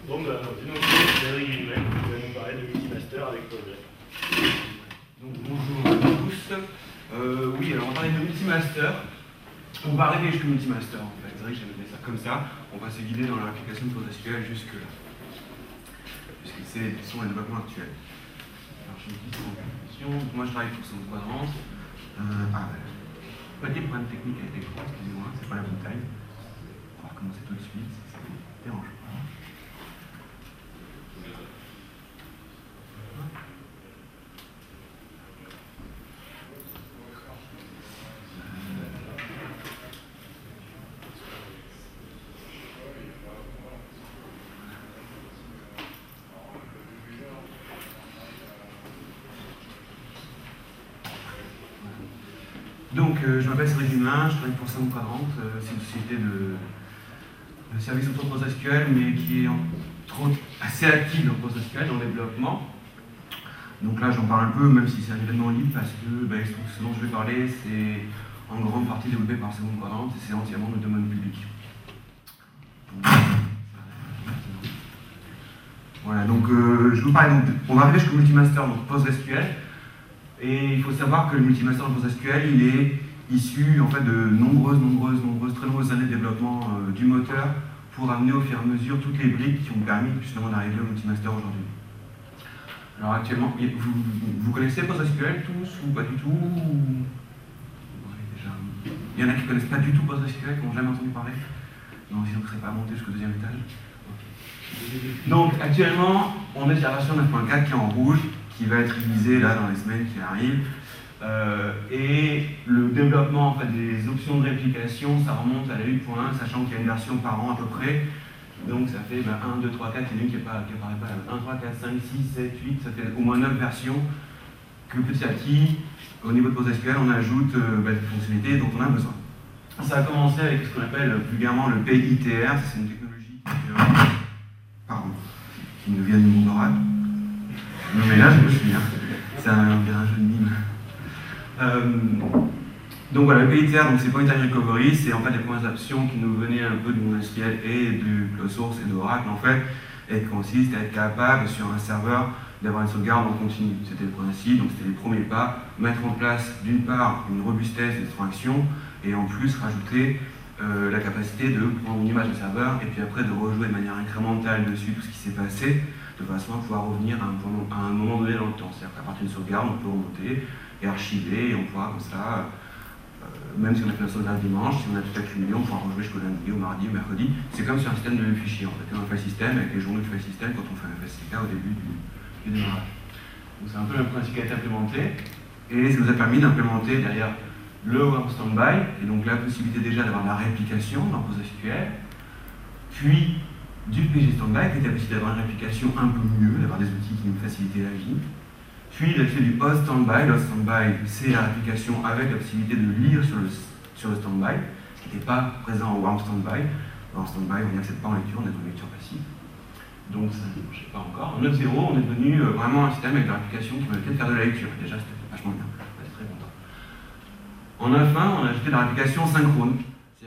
Bon, bah, donc, Cédric Guillemet, qui va nous parler de multimaster avec Postgres. Donc, bonjour à tous. Oui, alors on va parler de multimaster. On va arriver jusqu'au multimaster en fait. C'est vrai que j'ai nommé ça comme ça. On va se guider dans l'application de PostgreSQL jusque-là. Puisque ce sont les développements actuels. Alors, je me dis en conclusion. Moi, je travaille pour son quadrant. Pas des problèmes techniques avec l'écran, excusez-moi, c'est pas la bonne taille. On va recommencer tout de suite, si ça ne dérange pas. Donc, je m'appelle Cédric Guillemet, je travaille pour Sound Quadrant, c'est une société de services autour de PostgreSQL, mais qui est assez active dans PostgreSQL, dans le développement. Donc là, j'en parle un peu, même si c'est un événement libre, parce que ce dont je vais parler, c'est en grande partie développé par Sound Quadrant, et c'est entièrement dans le domaine public. Voilà, donc je vous parle, on va arriver jusqu'au multimaster, donc PostgreSQL. Et il faut savoir que le multimaster de PostgreSQL, il est issu en fait de très nombreuses années de développement du moteur pour amener au fur et à mesure toutes les briques qui ont permis justement d'arriver au multimaster aujourd'hui. Alors actuellement, vous connaissez PostgreSQL tous ou pas du tout déjà. Il y en a qui ne connaissent pas du tout PostgreSQL, qui n'ont jamais entendu parler. Non, sinon vous ne serez pas monté jusqu'au deuxième étage. Okay. Donc actuellement, on est sur la version 9.4 qui est en rouge, qui va être utilisé là dans les semaines qui arrivent. Et le développement en fait, des options de réplication, ça remonte à la 8.1, sachant qu'il y a une version par an à peu près. Donc ça fait 1, 2, 3, 4, il y en a une qui apparaît pas là. 1, 3, 4, 5, 6, 7, 8, ça fait au moins 9 versions que petit à petit, au niveau de PostgreSQL, on ajoute des fonctionnalités dont on a besoin. Ça a commencé avec ce qu'on appelle vulgairement le PITR, c'est une technologie qui nous vient du monde oral. Non mais là je me souviens, c'est un jeu de mime. Donc voilà, le PITR, c'est Point Time Recovery, c'est en fait les premières options qui nous venaient un peu du monde SQL et du cloud source et d'Oracle en fait, et qui consiste à être capable sur un serveur d'avoir une sauvegarde en continu. C'était le principe, donc c'était les premiers pas, mettre en place d'une part une robustesse d'extraction et en plus rajouter la capacité de prendre une image de serveur et puis après de rejouer de manière incrémentale dessus tout ce qui s'est passé, de façon à pouvoir revenir à un moment donné dans le temps. C'est-à-dire qu'à partir d'une sauvegarde, on peut remonter et archiver, et on pourra comme ça, même si on a fait la sauvegarde dimanche, si on a tout accumulé, on pourra rejouer jusqu'au lundi, au mardi, au mercredi. C'est comme sur un système de fichiers, en fait, un file system avec les journaux de file system quand on fait un FSCK au début du démarrage. Donc c'est un peu le principe qui a été implémenté, et ça nous a permis d'implémenter derrière le Warm Standby, et donc la possibilité déjà d'avoir la réplication dans PostgreSQL, puis du PG Standby, qui était la possibilité d'avoir une réplication un peu mieux, d'avoir des outils qui nous facilitaient la vie. Puis l'accès du Host Standby. Le Host Standby, c'est la réplication avec la possibilité de lire sur le Standby, ce qui n'était pas présent au Warm Standby. Warm Standby, on n'y accède pas en lecture, on est en lecture passive. Donc ça ne marchait pas encore. En 9.0, on est devenu vraiment un système avec la réplication qui permettait de faire de la lecture. Déjà, c'était vachement bien. On était très content. En 9.1, on a ajouté la réplication synchrone.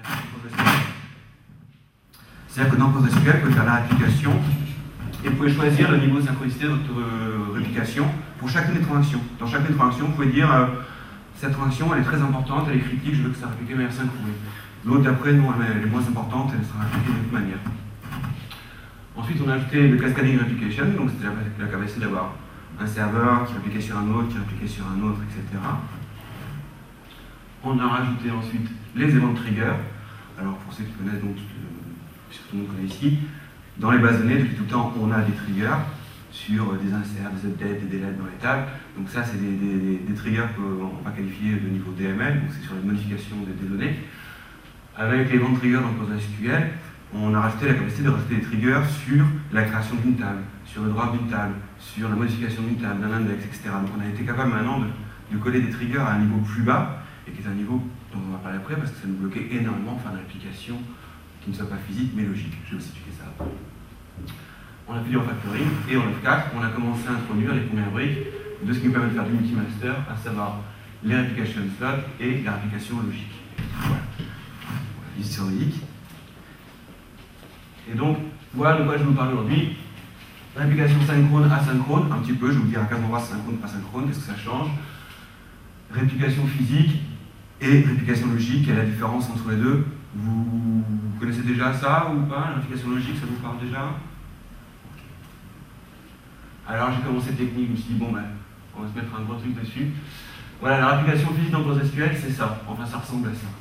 C'est-à-dire que dans PostgreSQL, vous pouvez faire la réplication et vous pouvez choisir le niveau de synchronicité de votre réplication pour chacune des transactions. Dans chacune des transactions, vous pouvez dire cette transaction elle est très importante, elle est critique, je veux que ça réplique de manière synchronisée. L'autre d'après, non, elle est moins importante, elle sera répliquée de toute manière. Ensuite, on a ajouté le cascading replication, donc c'était la capacité d'avoir un serveur qui répliquait sur un autre, etc. On a rajouté ensuite les event triggers. Alors pour ceux qui connaissent donc puisque tout le monde connaît ici, dans les bases de données, depuis tout le temps, on a des triggers sur des inserts, des updates, des deletes dans les tables. Donc ça, c'est des triggers qu'on va qualifier de niveau DML, donc c'est sur les modifications des données. Avec les event triggers dans PostgreSQL, on a rajouté la capacité de rajouter des triggers sur la création d'une table, sur le drop d'une table, sur la modification d'une table, d'un index, etc. Donc on a été capable maintenant de coller des triggers à un niveau plus bas, et qui est un niveau dont on va parler après, parce que ça nous bloquait énormément de faire une application qui ne soit pas physique mais logique. Je vais vous expliquer ça après. On a fait du refactoring et en F4, on a commencé à introduire les premières briques de ce qui nous permet de faire du multimaster, à savoir les réplications slot et la réplication logique. Voilà. Historique. Et donc, Voilà de quoi je vais vous parler aujourd'hui. Réplication synchrone, asynchrone, un petit peu, je vais vous dire à quel endroit c'est synchrone, asynchrone, qu'est-ce que ça change. Réplication physique et réplication logique, quelle est la différence entre les deux? Vous connaissez déjà ça ou pas? La réplication logique, ça vous parle déjà? Alors j'ai commencé technique, je me suis dit, bon ben, on va se mettre un gros truc dessus. Voilà, la réplication physique dans PostgreSQL, c'est ça. Enfin, ça ressemble à ça.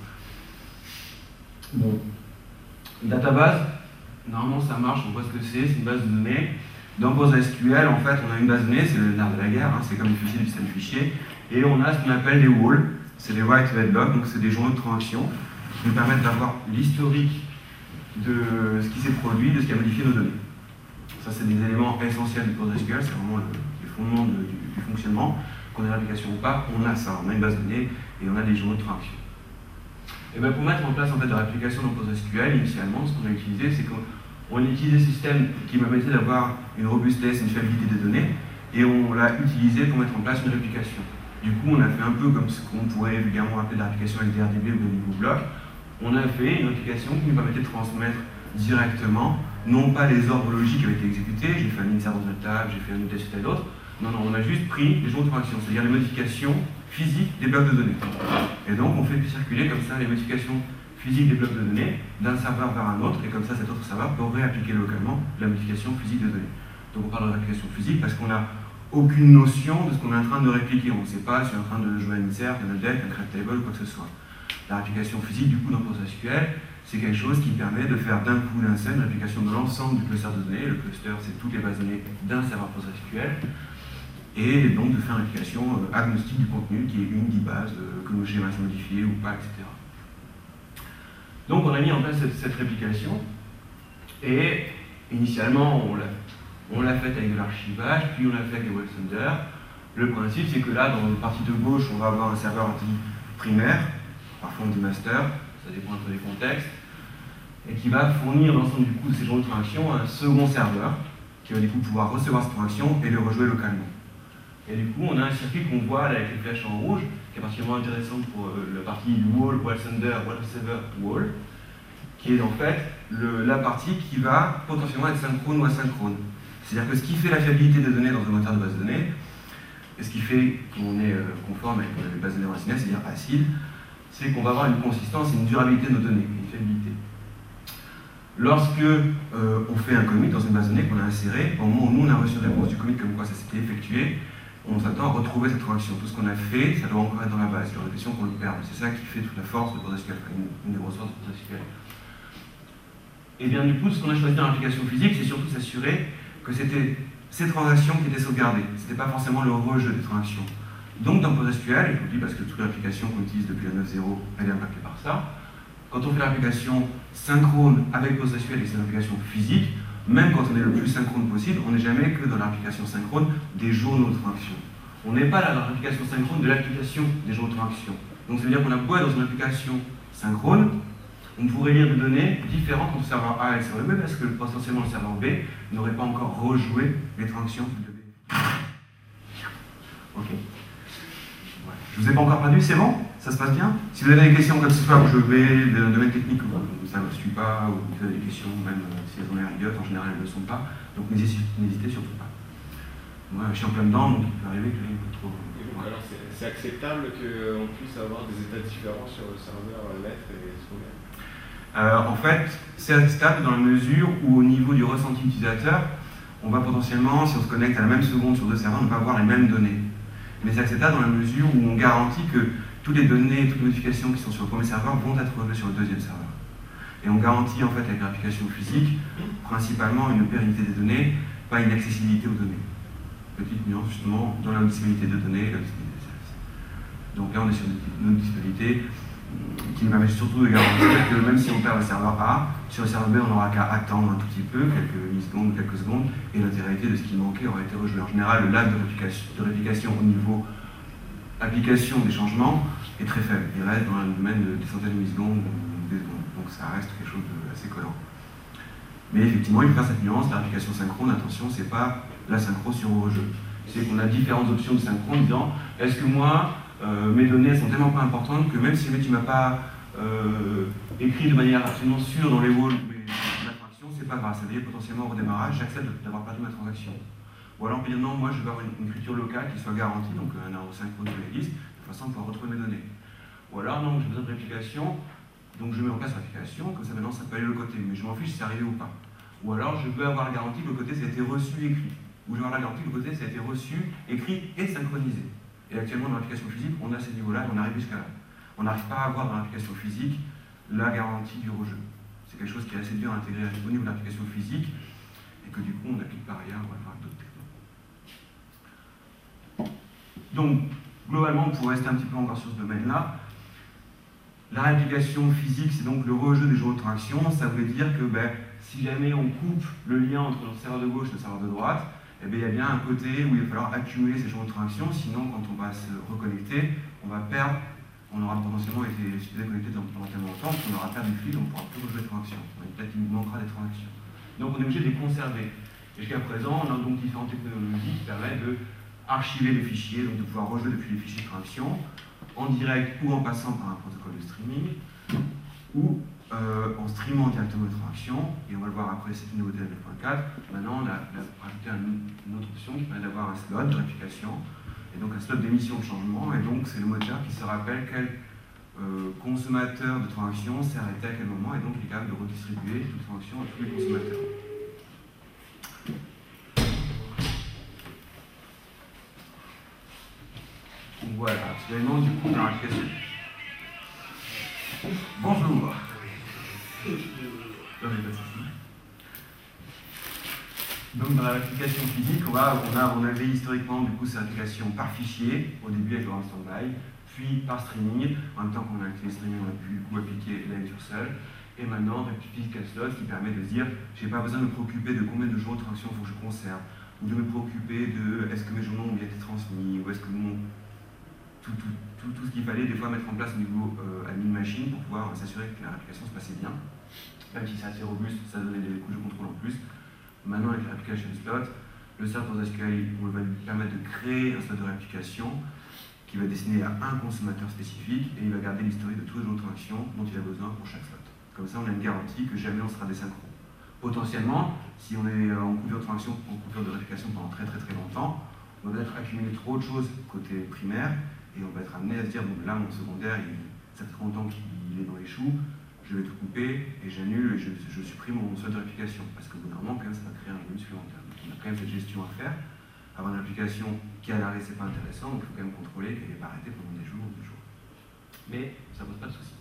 Bon. Database, normalement ça marche, on voit ce que c'est une base de données. Dans PostgreSQL, en fait, on a une base de données, c'est le nerf de la guerre, hein, c'est comme les fichiers du système fichier. Et on a ce qu'on appelle des walls, c'est des write event logs, donc c'est des journaux de transaction qui nous permettent d'avoir l'historique de ce qui s'est produit, de ce qui a modifié nos données. Ça, c'est des éléments essentiels du PostgreSQL, c'est vraiment les fondements du fonctionnement. Qu'on ait l'application ou pas, on a ça, on a une base de données et on a des journaux de transaction. Et bien pour mettre en place en fait, de l'application dans PostgreSQL, initialement, ce qu'on a utilisé, c'est qu'on a utilisé ce système qui permettait d'avoir une robustesse, une fiabilité des données, et on l'a utilisé pour mettre en place une réplication. Du coup, on a fait un peu comme ce qu'on pourrait vulgairement appeler de l'application avec DRDB ou de niveau bloc. On a fait une application qui nous permettait de transmettre directement, non pas les ordres logiques qui avaient été exécutés, j'ai fait un insert dans une table, j'ai fait un test et d'autres. Non, on a juste pris les journaux de transaction, c'est-à-dire les modifications physiques des blocs de données. Et donc, on fait circuler comme ça les modifications physiques des blocs de données d'un serveur vers un autre, et comme ça, cet autre serveur peut réappliquer localement la modification physique de données. Donc, on parle de réplication physique parce qu'on n'a aucune notion de ce qu'on est en train de répliquer. On ne sait pas si on est en train de jouer un insert, un update, un create table ou quoi que ce soit. La réplication physique, du coup, dans PostgreSQL, c'est quelque chose qui permet de faire d'un coup d'un seul une réplication de l'ensemble du cluster de données. Le cluster, c'est toutes les bases de données d'un serveur PostgreSQL. Et donc de faire une application agnostique du contenu qui est une des bases, que nos schémas sont modifiés ou pas, etc. Donc on a mis en place cette réplication, et initialement on l'a faite avec de l'archivage, puis on l'a fait avec les WebSender. Le principe c'est que là, dans la partie de gauche, on va avoir un serveur dit primaire, parfois on dit master, ça dépend un peu des contextes, et qui va fournir l'ensemble du coup de ces journaux de transaction à un second serveur, qui va du coup pouvoir recevoir cette transaction et le rejouer localement. Et du coup, on a un circuit qu'on voit là, avec les flèches en rouge, qui est particulièrement intéressant pour la partie wall, WebSender, WebServer, wall, qui est en fait la partie qui va potentiellement être synchrone ou asynchrone. C'est-à-dire que ce qui fait la fiabilité des données dans un moteur de base de données, et ce qui fait qu'on est conforme avec les bases de données racinaires, c'est-à-dire acide, c'est qu'on va avoir une consistance et une durabilité de nos données, une fiabilité. Lorsque on fait un commit dans une base de données qu'on a insérée, au moment où nous on a reçu une réponse du commit comme quoi ça s'était effectué, on s'attend à retrouver cette transaction. Tout ce qu'on a fait, ça doit encore être dans la base. Il y a l'impression qu'on le perd. C'est ça qui fait toute la force de PostgreSQL, une des grosses forces de PostgreSQL. Et bien du coup, ce qu'on a choisi dans l'application physique, c'est surtout s'assurer que c'était ces transactions qui étaient sauvegardées. Ce n'était pas forcément le rejeu des transactions. Donc dans PostgreSQL, et je vous le dis parce que toute l'application qu'on utilise depuis la 9.0, elle est impactée par ça, quand on fait l'application synchrone avec PostgreSQL et c'est une application physique, même quand on est le plus synchrone possible, on n'est jamais que dans l'application synchrone des journaux de transaction. On n'est pas là dans l'application synchrone de l'application des journaux de transaction. Donc ça veut dire qu'on a beau être dans une application synchrone, on pourrait lire des données différentes entre le serveur A et le serveur B parce que potentiellement le serveur B n'aurait pas encore rejoué les transactions de B. Ok. Ouais. Je vous ai pas encore perdu, c'est bon? Ça se passe bien? Si vous avez des questions comme ce soir, je vais dans le domaine technique, ça ne me suit pas, ou vous avez des questions, même si elles ont l'air idiotes, en général elles ne le sont pas, donc n'hésitez surtout pas. Moi je suis en plein dedans, donc il peut arriver que je n'ai pas trop. Ouais. Alors c'est acceptable qu'on puisse avoir des états différents sur le serveur lettre et solaire? En fait, c'est acceptable dans la mesure où au niveau du ressenti utilisateur, on va potentiellement, si on se connecte à la même seconde sur deux serveurs, ne pas avoir les mêmes données. Mais c'est acceptable dans la mesure où on garantit que toutes les données, toutes les modifications qui sont sur le premier serveur vont être rejouées sur le deuxième serveur. Et on garantit en fait avec l'application physique principalement une pérennité des données, pas une accessibilité aux données. Petite nuance justement dans la disponibilité de données et la disponibilité des services. Donc là on est sur une disponibilité qui nous permet surtout de garantir que même si on perd le serveur A, sur le serveur B on n'aura qu'à attendre un tout petit peu, quelques millisecondes, quelques secondes, et l'intégralité de ce qui manquait aura été rejoué. En général, le lag de réplication au niveau application des changements est très faible. Il reste dans le domaine des centaines de millisecondes ou des secondes. Donc ça reste quelque chose d'assez collant. Mais effectivement, il faut faire cette nuance. L'application synchrone, attention, c'est pas la synchro sur rejeu. C'est qu'on a différentes options de synchrone disant est-ce que moi, mes données sont tellement pas importantes que même si tu ne m'as pas écrit de manière absolument sûre dans les walls l'attraction, c'est c'est pas grave, ça veut dire potentiellement au redémarrage, j'accepte d'avoir perdu ma transaction. Ou alors on peut dire non, moi je veux avoir une écriture locale qui soit garantie, donc un arbre synchrone sur les disques, de façon à pouvoir retrouver mes données. Ou alors non, j'ai besoin de réplication, donc je mets en place l'application, comme ça maintenant ça peut aller de l'autre côté, mais je m'en fiche si c'est arrivé ou pas. Ou alors je veux avoir la garantie que le côté ça a été reçu et écrit. Ou je veux avoir la garantie que le côté ça a été reçu, écrit et synchronisé. Et actuellement dans l'application physique, on a ces niveaux-là et on arrive jusqu'à là. On n'arrive pas à avoir dans l'application physique la garantie du rejeu. C'est quelque chose qui est assez dur à intégrer au niveau de l'application physique et que du coup on applique par ailleurs, on va voir d'autres technos. Donc, globalement, pour rester un petit peu encore sur ce domaine-là, la réplication physique, c'est donc le rejeu des journaux de traction. Ça veut dire que si jamais on coupe le lien entre le serveur de gauche et le serveur de droite, il y a bien un côté où il va falloir accumuler ces journaux de traction, sinon quand on va se reconnecter, on va perdre, on aura potentiellement été déconnecté pendant tellement longtemps qu'on aura perdu le fil, on ne pourra plus rejouer de transactions. Peut-être qu'il nous manquera des transactions. Donc on est obligé de les conserver. Et jusqu'à présent, on a donc différentes technologies qui permettent de archiver les fichiers, donc de pouvoir rejouer depuis les fichiers de traction, en direct ou en passant par un protocole de streaming, ou en streamant directement les transactions, et on va le voir après, c'est une nouveauté de 9.4. Maintenant, on a rajouté une autre option qui permet d'avoir un slot de réplication, et donc un slot d'émission de changement, et donc c'est le moteur qui se rappelle quel consommateur de transaction s'est arrêté à quel moment, et donc il est capable de redistribuer toute transaction à tous les consommateurs. Donc voilà, actuellement du coup dans l'application. Bonjour. Donc dans l'application physique, on avait historiquement du coup cette application par fichier, au début avec le standby, puis par streaming. En même temps qu'on a activé le streaming, on a pu du coup appliquer la lecture seule. Et maintenant, physical slot qui permet de dire j'ai pas besoin de me préoccuper de combien de journaux de traction il faut que je conserve, ou de me préoccuper de est-ce que mes journaux ont bien été transmis, ou est-ce que tout ce qu'il fallait des fois mettre en place au niveau admin machine pour pouvoir s'assurer que la réplication se passait bien. Même si c'est assez robuste, ça donnait des couches de contrôle en plus. Maintenant avec l'application slot, le serveur SQL va lui permettre de créer un slot de réplication qui va destiné à un consommateur spécifique et il va garder l'historique de tous les autres transactions dont il a besoin pour chaque slot. Comme ça, on a une garantie que jamais on sera désynchrone. Potentiellement, si on est en coupure de transaction, en coupure de réplication pendant très longtemps, on va peut-être accumuler trop de choses côté primaire et on va être amené à se dire bon là mon secondaire ça fait trop longtemps qu'il est dans les choux, je vais tout couper et j'annule et je supprime mon slot de réplication parce qu'au bout d'un moment quand même ça va créer un volume supplémentaire. Donc on a quand même cette gestion à faire. Avoir une application qui est à l'arrêt c'est pas intéressant, donc il faut quand même contrôler qu'elle n'est pas arrêtée pendant des jours ou 2 jours. Mais ça pose pas de soucis.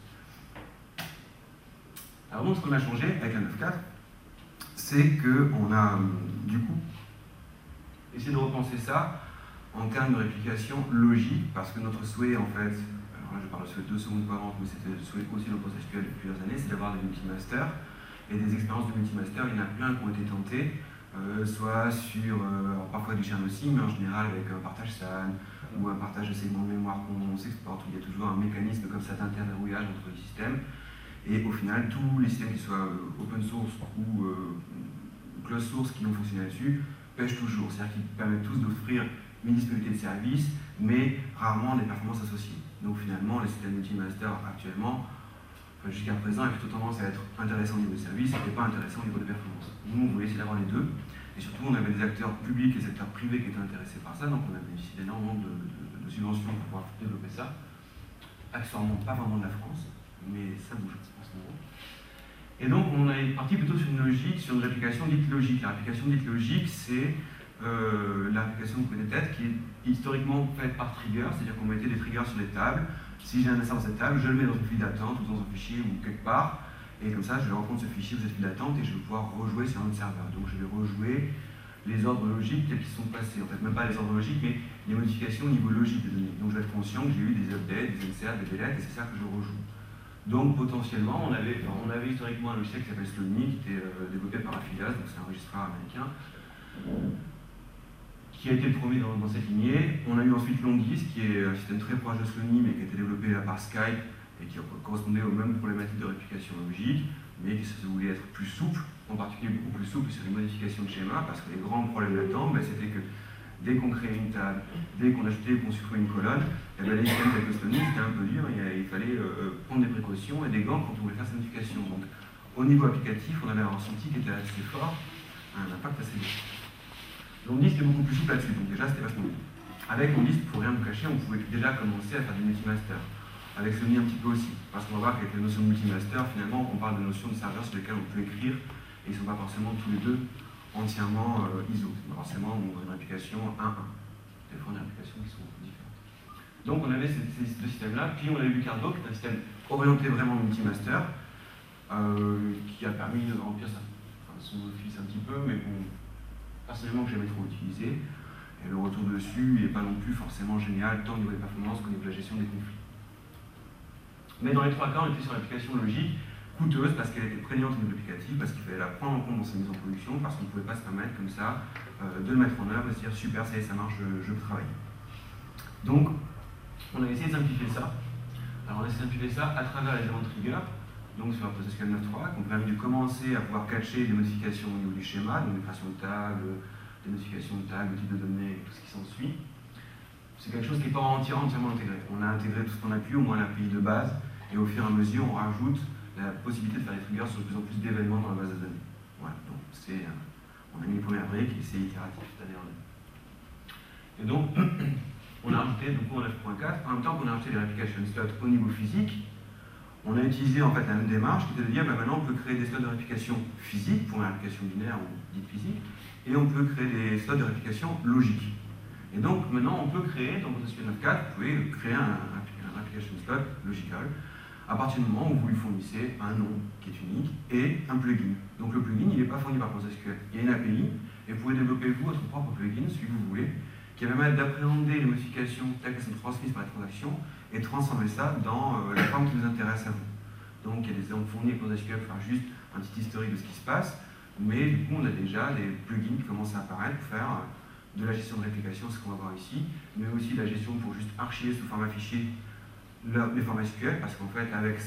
Alors donc ce qu'on a changé avec la 9.4, c'est qu'on a du coup essayé de repenser ça en termes de réplication logique, parce que notre souhait en fait, alors là je parle de souhait 2 secondes par an, mais c'était le souhait aussi de PostgreSQL depuis plusieurs années, c'est d'avoir des multimasters, et des expériences de multimaster, il y en a plein qui ont été tentées, soit sur, parfois du churn aussi, mais en général avec un partage SAN, ou un partage de segments de mémoire qu'on s'exporte, où il y a toujours un mécanisme comme ça d'interverrouillage entre les systèmes, et au final, tous les systèmes qui soient open source ou closed source qui ont fonctionné là-dessus, pêchent toujours, c'est-à-dire qu'ils permettent tous d'offrir une disponibilité de service, mais rarement des performances associées. Donc finalement, les systèmes multi-master actuellement, jusqu'à présent, ont plutôt tendance à être intéressants au niveau de service et pas intéressants au niveau de performance. Nous, on voulait essayer d'avoir les deux, et surtout, on avait des acteurs publics et des acteurs privés qui étaient intéressés par ça, donc on a bénéficié d'énormément de subventions pour pouvoir développer ça. Accessoirement, pas vraiment de la France, mais ça bouge en ce moment. Et donc, on est parti plutôt sur une logique, sur une réplication dite logique. La réplication dite logique, c'est l'application que vous connaissez peut-être, qui est historiquement faite par trigger, c'est-à-dire qu'on mettait des triggers sur les tables. Si j'ai un insert dans cette table, je le mets dans une file d'attente ou dans un fichier ou quelque part, et comme ça, je vais reprendre ce fichier ou cette file d'attente et je vais pouvoir rejouer sur un autre serveur. Donc, je vais rejouer les ordres logiques tels qu'ils sont passés. En fait, même pas les ordres logiques, mais les modifications au niveau logique des données. Donc, je vais être conscient que j'ai eu des updates, des inserts, des deletes, et c'est ça que je rejoue. Donc potentiellement, on avait historiquement un logiciel qui s'appelle Slowme, qui était développé par Afilias, donc c'est un registraire américain, qui a été le premier dans cette lignée. On a eu ensuite Longis, qui est un système très proche de Slowme, mais qui a été développé là par Skype, et qui correspondait aux mêmes problématiques de réplication logique, mais qui se voulait être plus souple, en particulier beaucoup plus souple sur les modifications de schéma, parce que les grands problèmes là-dedans, c'était que dès qu'on créait une table, dès qu'on achetait ou qu'on supprimait une colonne, les systèmes avec le Slowme, c'était un peu dur, il fallait prendre des précautions et des gants quand on voulait faire cette modification. Donc au niveau applicatif, on avait un ressenti qui était assez fort, un impact assez grand. L'OnDisk est beaucoup plus souple là-dessus, donc déjà c'était vachement bien. Avec OnDisk, pour rien vous cacher, on pouvait déjà commencer à faire du multimaster. Avec Sony un petit peu aussi, parce qu'on va voir qu'avec les notions de multimaster, finalement, on parle de notions de serveurs sur lesquels on peut écrire, et ils ne sont pas forcément tous les deux entièrement ISO. Forcément, on a une application 1.1. Des fois, on a des applications qui sont différentes. Donc, on avait ces deux systèmes-là, puis on avait vu Cardo, qui est un système orienté vraiment multimaster, qui a permis de remplir son office un petit peu, mais bon, personnellement, que j'ai jamais trop utilisé. Et le retour dessus n'est pas non plus forcément génial, tant au niveau des performances qu'au niveau de la gestion des conflits. Mais dans les trois cas, on était sur l'application logique, coûteuse parce qu'elle était prégnante au niveau applicatif, parce qu'il fallait la prendre en compte dans sa mise en production, parce qu'on ne pouvait pas se permettre comme ça de le mettre en œuvre et se dire super, ça y est, ça marche, je peux travailler. Donc, on a essayé de simplifier ça. Alors, on a essayé de simplifier ça à travers les éléments de trigger, donc sur la PostgreSQL 9.3, qui ont permis de commencer à pouvoir catcher des modifications au niveau du schéma, donc des créations de tags, des notifications de tags, de type de données, tout ce qui s'ensuit. C'est quelque chose qui n'est pas entièrement intégré. On a intégré tout ce qu'on a pu, au moins l'API de base, et au fur et à mesure, on rajoute la possibilité de faire des triggers sur de plus en plus d'événements dans la base de données. Voilà, donc on a mis les premières briques et c'est itératif d'année en année. Et donc, on a rajouté, du coup, en 9.4, en même temps qu'on a rajouté les application slots au niveau physique, on a utilisé en fait la même démarche qui était de dire maintenant on peut créer des slots de réplication physique pour une application binaire ou dite physique, et on peut créer des slots de réplication logique. Et donc maintenant on peut créer, dans PostgreSQL 9.4, vous pouvez créer un application slot logical à partir du moment où vous lui fournissez un nom qui est unique et un plugin. Donc le plugin il n'est pas fourni par PostgreSQL, il y a une API et vous pouvez développer vous votre propre plugin, celui que vous voulez, qui va permettre d'appréhender les modifications telles qu'elles sont transmises par les transactions et de transformer ça dans la forme qui vous intéresse à vous. Donc il y a des exemples fournis avec PostgreSQL pour faire juste un petit historique de ce qui se passe, mais du coup on a déjà des plugins qui commencent à apparaître pour faire de la gestion de réplication, ce qu'on va voir ici, mais aussi de la gestion pour juste archiver sous format fichier les formats SQL, parce qu'en fait avec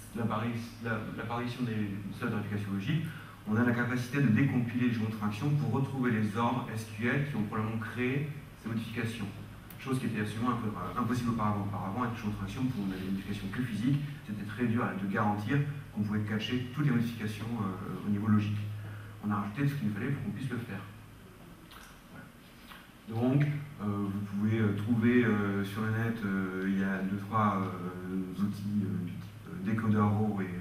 l'apparition des slots de réplication logique, on a la capacité de décompiler les journaux de traction pour retrouver les ordres SQL qui ont probablement créé ces modifications. Chose qui était absolument impossible auparavant. Auparavant, avec les journaux de traction, pour on avait des modifications que physiques, c'était très dur de garantir qu'on pouvait cacher toutes les modifications au niveau logique. On a rajouté ce qu'il nous fallait pour qu'on puisse le faire. Voilà. Donc, vous pouvez trouver sur le net, il y a 2-3 outils du type Decoder Raw et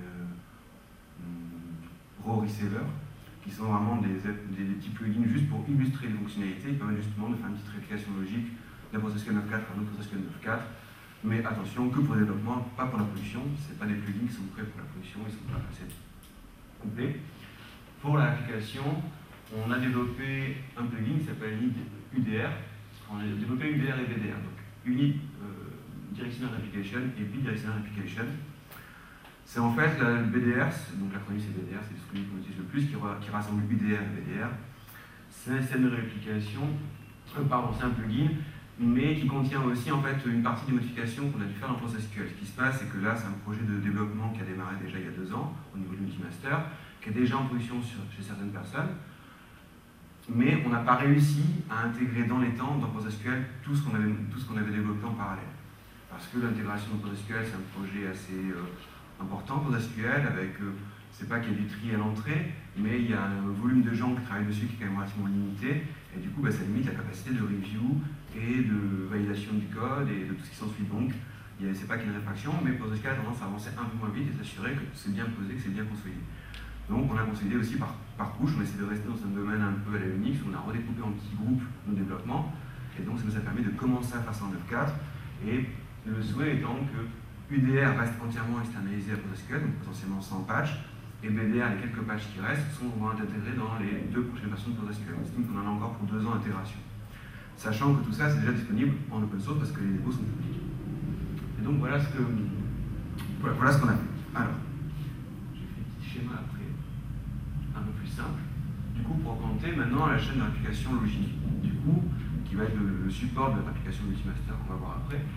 Raw Receiver, qui sont vraiment des petits plugins juste pour illustrer les fonctionnalités, qui permettent justement de faire une petite réplication logique d'un PostgreSQL 9.4 à un autre PostgreSQL 9.4. Mais attention, que pour le développement, pas pour la production. Ce n'est pas des plugins qui sont prêts pour la production, ils sont pas assez complets. Pour l'application, on a développé un plugin qui s'appelle UDR. On a développé UDR et BDR, donc Unit Directional Application et Bidirectional Application. C'est en fait la BDR, donc l'acronyme c'est BDR, c'est celui qu'on utilise le plus, qui rassemble UDR et BDR. C'est un système de réplication, c'est un plugin, mais qui contient aussi en fait une partie des modifications qu'on a dû faire dans PostgreSQL. Ce qui se passe, c'est que là, c'est un projet de développement qui a démarré déjà il y a 2 ans au niveau du multimaster, qui est déjà en production chez certaines personnes, mais on n'a pas réussi à intégrer dans les temps, dans PostgreSQL, tout ce qu'on avait développé en parallèle. Parce que l'intégration de PostgreSQL, c'est un projet assez important, PostgreSQL, avec, c'est pas qu'il y a du tri à l'entrée, mais il y a un volume de gens qui travaillent dessus qui est quand même relativement limité, et du coup, ça limite la capacité de review et de validation du code et de tout ce qui s'ensuit. Donc, c'est pas qu'il y ait une réfraction, mais PostgreSQL a tendance à avancer un peu moins vite et s'assurer que c'est bien posé, que c'est bien consolidé. Donc, on a consolidé aussi par couche, on essaie de rester dans un domaine un peu à la Unix, où on a redécoupé en petits groupes nos développements, et donc ça nous a permis de commencer à faire ça en 9.4, et le souhait étant que UDR reste entièrement externalisé à PostgreSQL, donc potentiellement sans patch, et BDR, les quelques patchs qui restent, vont être intégrés dans les 2 prochaines versions de PostgreSQL. On estime qu'on en a encore pour 2 ans d'intégration. Sachant que tout ça, c'est déjà disponible en open source parce que les dépôts sont publics. Et donc voilà ce qu'on a fait. Alors, j'ai fait un petit schéma après, un peu plus simple. Du coup, pour augmenter maintenant la chaîne de réplication logique, du coup, qui va être le support de l'application multimaster qu'on va voir après.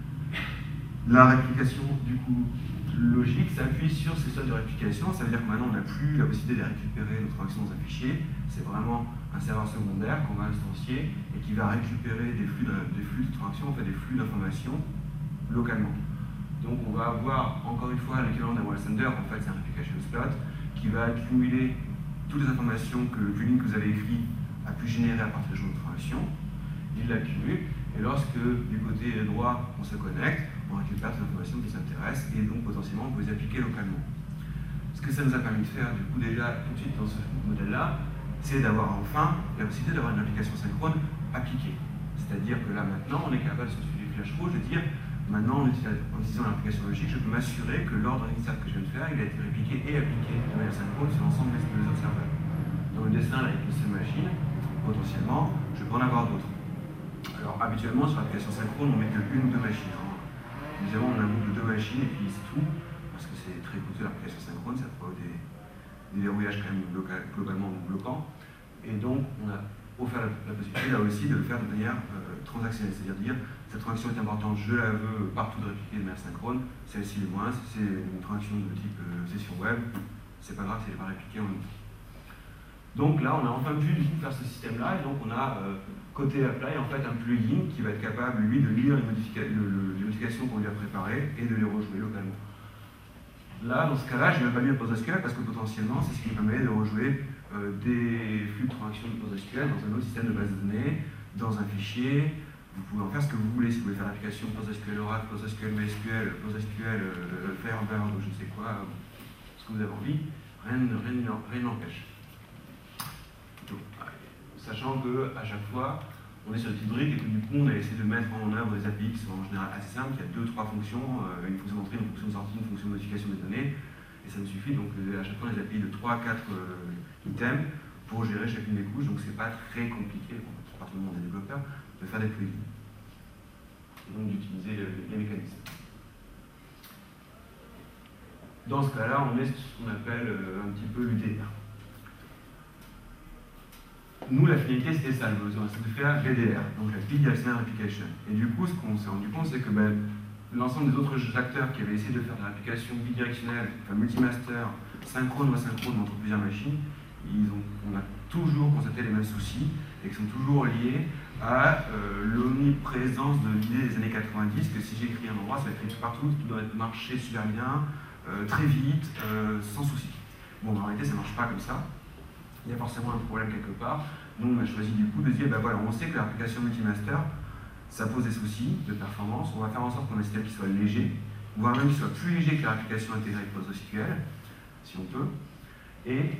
La réplication, du coup, logique s'appuie sur ces slots de réplication, ça veut dire que maintenant on n'a plus la possibilité de récupérer notre action dans un fichier, c'est vraiment un serveur secondaire qu'on va instancier et qui va récupérer des flux de transaction, en fait des flux d'informations localement. Donc on va avoir encore une fois l'équivalent d'un wall sender, en fait c'est un replication slot, qui qui va accumuler toutes les informations que le plugin que vous avez écrit a pu générer à partir de jour de transaction. Il l'accumule, et lorsque du côté droit on se connecte, on récupère des informations qui s'intéressent, et donc potentiellement on peut les appliquer localement. Ce que ça nous a permis de faire, du coup, déjà tout de suite dans ce modèle-là, c'est d'avoir enfin la possibilité d'avoir une application synchrone appliquée. C'est-à-dire que là maintenant, on est capable, sur celui du flash rouge, de dire maintenant, en utilisant l'application logique, je peux m'assurer que l'ordre initial que je viens de faire, il a été répliqué et appliqué de manière synchrone sur l'ensemble des autres serveurs. Dans le dessin, là, avec une seule machine, potentiellement, je peux en avoir d'autres. Alors, habituellement, sur l'application synchrone, on met que une ou deux machines. Évidemment, on a un groupe de 2 machines et puis c'est tout, parce que c'est très coûteux l'application synchrone, ça provoque des verrouillages quand même globalement bloquants. Et donc, on a offert la possibilité là aussi de le faire de manière transactionnelle, c'est-à-dire dire cette transaction est importante, je la veux partout de répliquer de manière synchrone, celle-ci le moins, si c'est une transaction de type session web, c'est pas grave si elle n'est pas répliquée en même temps. Donc là, on a enfin pu du coup faire ce système-là, et donc on a côté apply en fait un plugin qui va être capable lui de lire les modifications qu'on lui a préparées et de les rejouer localement. Là, dans ce cas-là, je n'ai même pas mis un PostgreSQL parce que potentiellement, c'est ce qui me permet de rejouer des flux de transactions de PostgreSQL dans un autre système de base de données, dans un fichier. Vous pouvez en faire ce que vous voulez. Si vous voulez faire l'application PostgreSQL Oracle, PostgreSQL MySQL, PostgreSQL Firebird ou je ne sais quoi, ce que vous avez envie, rien n'empêche. Sachant qu'à chaque fois, on est sur des petites briques et que du coup, on a essayé de mettre en œuvre des API qui sont en général assez simples. Il y a 2-3 fonctions, une fonction d'entrée, une fonction de sortie, une fonction de modification des données. Et ça me suffit, donc à chaque fois, les API de 3-4 items pour gérer chacune des couches. Donc c'est pas très compliqué, à partir du moment des développeurs, de faire des plugins. Et donc d'utiliser les mécanismes. Dans ce cas-là, on est ce qu'on appelle un petit peu l'UDR. Nous, la finalité, c'était ça, le besoin, c'est de faire BDR, donc la Bidirectional Replication. Et du coup, ce qu'on s'est rendu compte, c'est que l'ensemble des autres acteurs qui avaient essayé de faire de l'application bidirectionnelle, enfin multimaster, synchrone ou asynchrone entre plusieurs machines, on a toujours constaté les mêmes soucis et qui sont toujours liés à l'omniprésence de l'idée des années 90, que si j'écris un endroit, ça va être écrit partout, tout doit marcher super bien, très vite, sans souci. Bon, en réalité, ça ne marche pas comme ça. Il y a forcément un problème quelque part. Nous, on a choisi du coup de dire, voilà, on sait que l'application multimaster, ça pose des soucis de performance. On va faire en sorte qu'on ait un système qui soit léger, voire même qui soit plus léger que l'application intégrée avec PostgreSQL, si on peut, et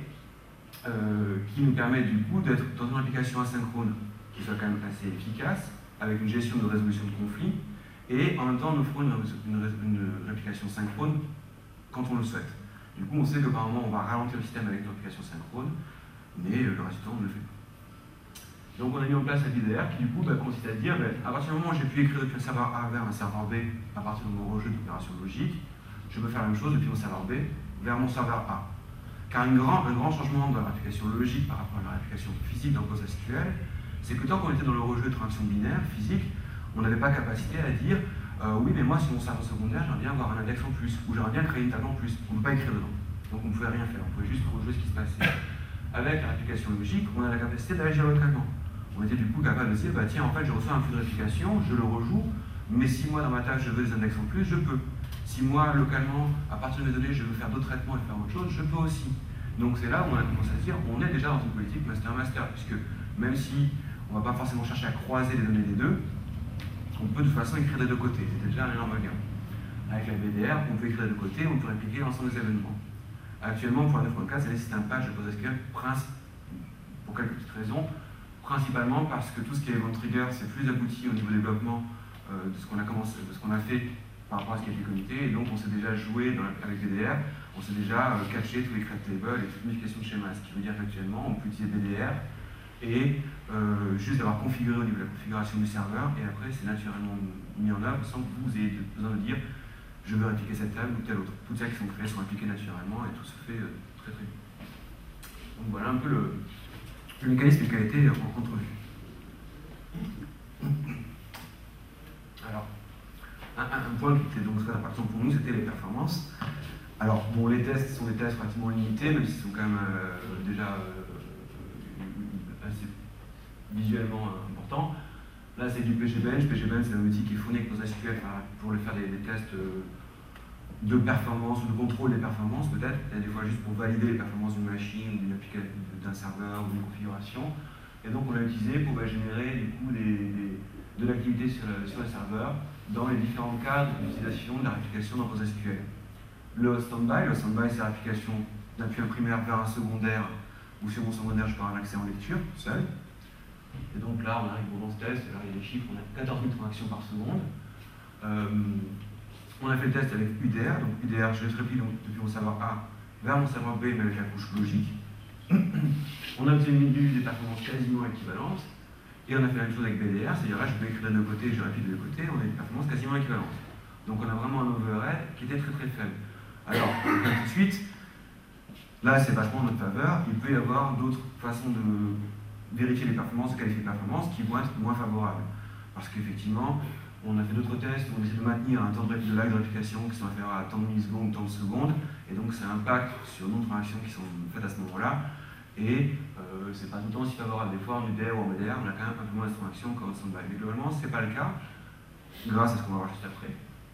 qui nous permet du coup d'être dans une application asynchrone qui soit quand même assez efficace, avec une gestion de résolution de conflits, et en même temps, nous ferons une application synchrone quand on le souhaite. Du coup, on sait que par moment, on va ralentir le système avec une application synchrone, mais le reste du temps, on ne le fait pas. Donc on a mis en place la BDR qui du coup consiste à dire, à partir du moment où j'ai pu écrire depuis un serveur A vers un serveur B, à partir de mon rejet d'opération logique, je peux faire la même chose depuis mon serveur B vers mon serveur A. Car un grand changement dans l'application logique par rapport à l'application physique dans PostgreSQL, c'est que tant qu'on était dans le rejet de transaction binaire, physique, on n'avait pas capacité à dire oui, mais moi, sur mon serveur secondaire, j'aimerais bien avoir un index en plus, ou j'aimerais bien créer une table en plus. On ne peut pas écrire dedans. Donc on ne pouvait rien faire, on pouvait juste rejouer ce qui se passait. Avec l'application logique, on a la capacité d'agir localement. On était du coup capable de dire, tiens, en fait, je reçois un flux de réplication, je le rejoue, mais si moi, dans ma tâche, je veux des index en plus, je peux. Si moi, localement, à partir de mes données, je veux faire d'autres traitements et faire autre chose, je peux aussi. Donc c'est là où on a commencé à se dire, on est déjà dans une politique master-master, puisque même si on ne va pas forcément chercher à croiser les données des deux, on peut de toute façon écrire des deux côtés. C'était déjà un énorme gain. Avec la BDR, on peut écrire des deux côtés, on peut répliquer l'ensemble des événements. Actuellement, pour la 9.4, ça nécessite un patch de PostgreSQL pour quelques petites raisons. Principalement parce que tout ce qui est event trigger, c'est plus abouti au niveau développement de ce qu'on a fait par rapport à ce qui a été comité. Et donc, on s'est déjà joué avec BDR, on s'est déjà catché tous les create tables et toutes les modifications de schéma. Ce qui veut dire qu'actuellement, on peut utiliser BDR et juste avoir configuré au niveau de la configuration du serveur. Et après, c'est naturellement mis en œuvre sans que vous ayez besoin de dire je veux répliquer cette table ou telle autre. Toutes celles qui sont créées sont appliquées naturellement et tout se fait très très vite. Donc voilà un peu le mécanisme qui a été entrevu. Alors, un point qui était donc très important pour nous, c'était les performances. Alors, bon, les tests sont des tests relativement limités, même s'ils sont quand même déjà assez visuellement importants. Là, c'est du PGBench. PGBench, c'est un outil qui est fourni avec PostgreSQL pour faire des tests de performance ou de contrôle des performances peut-être, il y a des fois juste pour valider les performances d'une machine, d'un serveur ou d'une configuration. Et donc on l'a utilisé pour générer du coup de l'activité sur le serveur dans les différents cadres d'utilisation de la réplication dans PostgreSQL. Le hot standby c'est la réplication d'un puits primaire vers un secondaire, où sur mon secondaire je peux avoir un accès en lecture seul. Et donc là on arrive au bon test, là il y a les chiffres, on a 14 000 transactions par seconde. On a fait le test avec UDR, donc UDR je le réplique depuis mon serveur A vers mon serveur B mais avec la couche logique. On a obtenu des performances quasiment équivalentes. Et on a fait la même chose avec BDR, c'est-à-dire là je peux écrire de deux côtés, je réplique de deux côtés, on a des performances quasiment équivalentes. Donc on a vraiment un overhead qui était très très faible. Alors, tout de suite, là c'est vachement en notre faveur, il peut y avoir d'autres façons de vérifier les performances, de qualifier les performances qui vont être moins favorables. Parce qu'effectivement, on a fait d'autres tests où on essaie de maintenir un temps de lag de réplication qui sont inférieurs à tant de millisecondes, tant de secondes, et donc ça impacte sur le nombre de transactions qui sont faites à ce moment-là. Et c'est pas tout le temps aussi favorable. Des fois en UDR ou en BDR, on a quand même un peu moins d'informations qu'en standby. Mais globalement, c'est pas le cas, grâce à ce qu'on va voir juste après.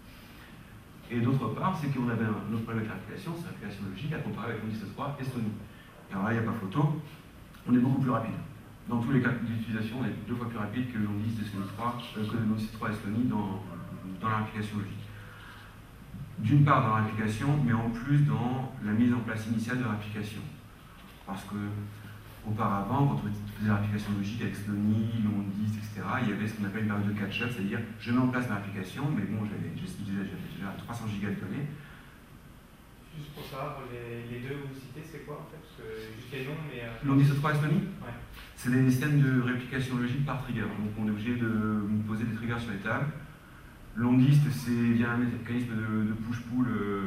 Et d'autre part, c'est qu'on avait un autre problème avec l'application, c'est l'application logique à comparer avec Londis 3 et Stony. Et alors là, il n'y a pas photo, on est beaucoup plus rapide. Dans tous les cas d'utilisation, on est 2 fois plus rapide que Londis et Stony 3, que Londis 3 et Stony dans l'application logique. D'une part dans l'application, mais en plus dans la mise en place initiale de l'application. Parce que auparavant, quand on faisait l'application logique avec Stony, Londis, etc., il y avait ce qu'on appelle une période de catch-up, c'est-à-dire je mets en place ma application, mais bon, j'ai déjà 300 gigas de données. Juste pour savoir, les deux que vous citez, c'est quoi en fait? Parce que juste les noms, mais. Londis 3 et Stony, ouais. C'est des systèmes de réplication logique par trigger. Donc on est obligé de poser des triggers sur les tables. Londis, c'est via un mécanisme de push-pull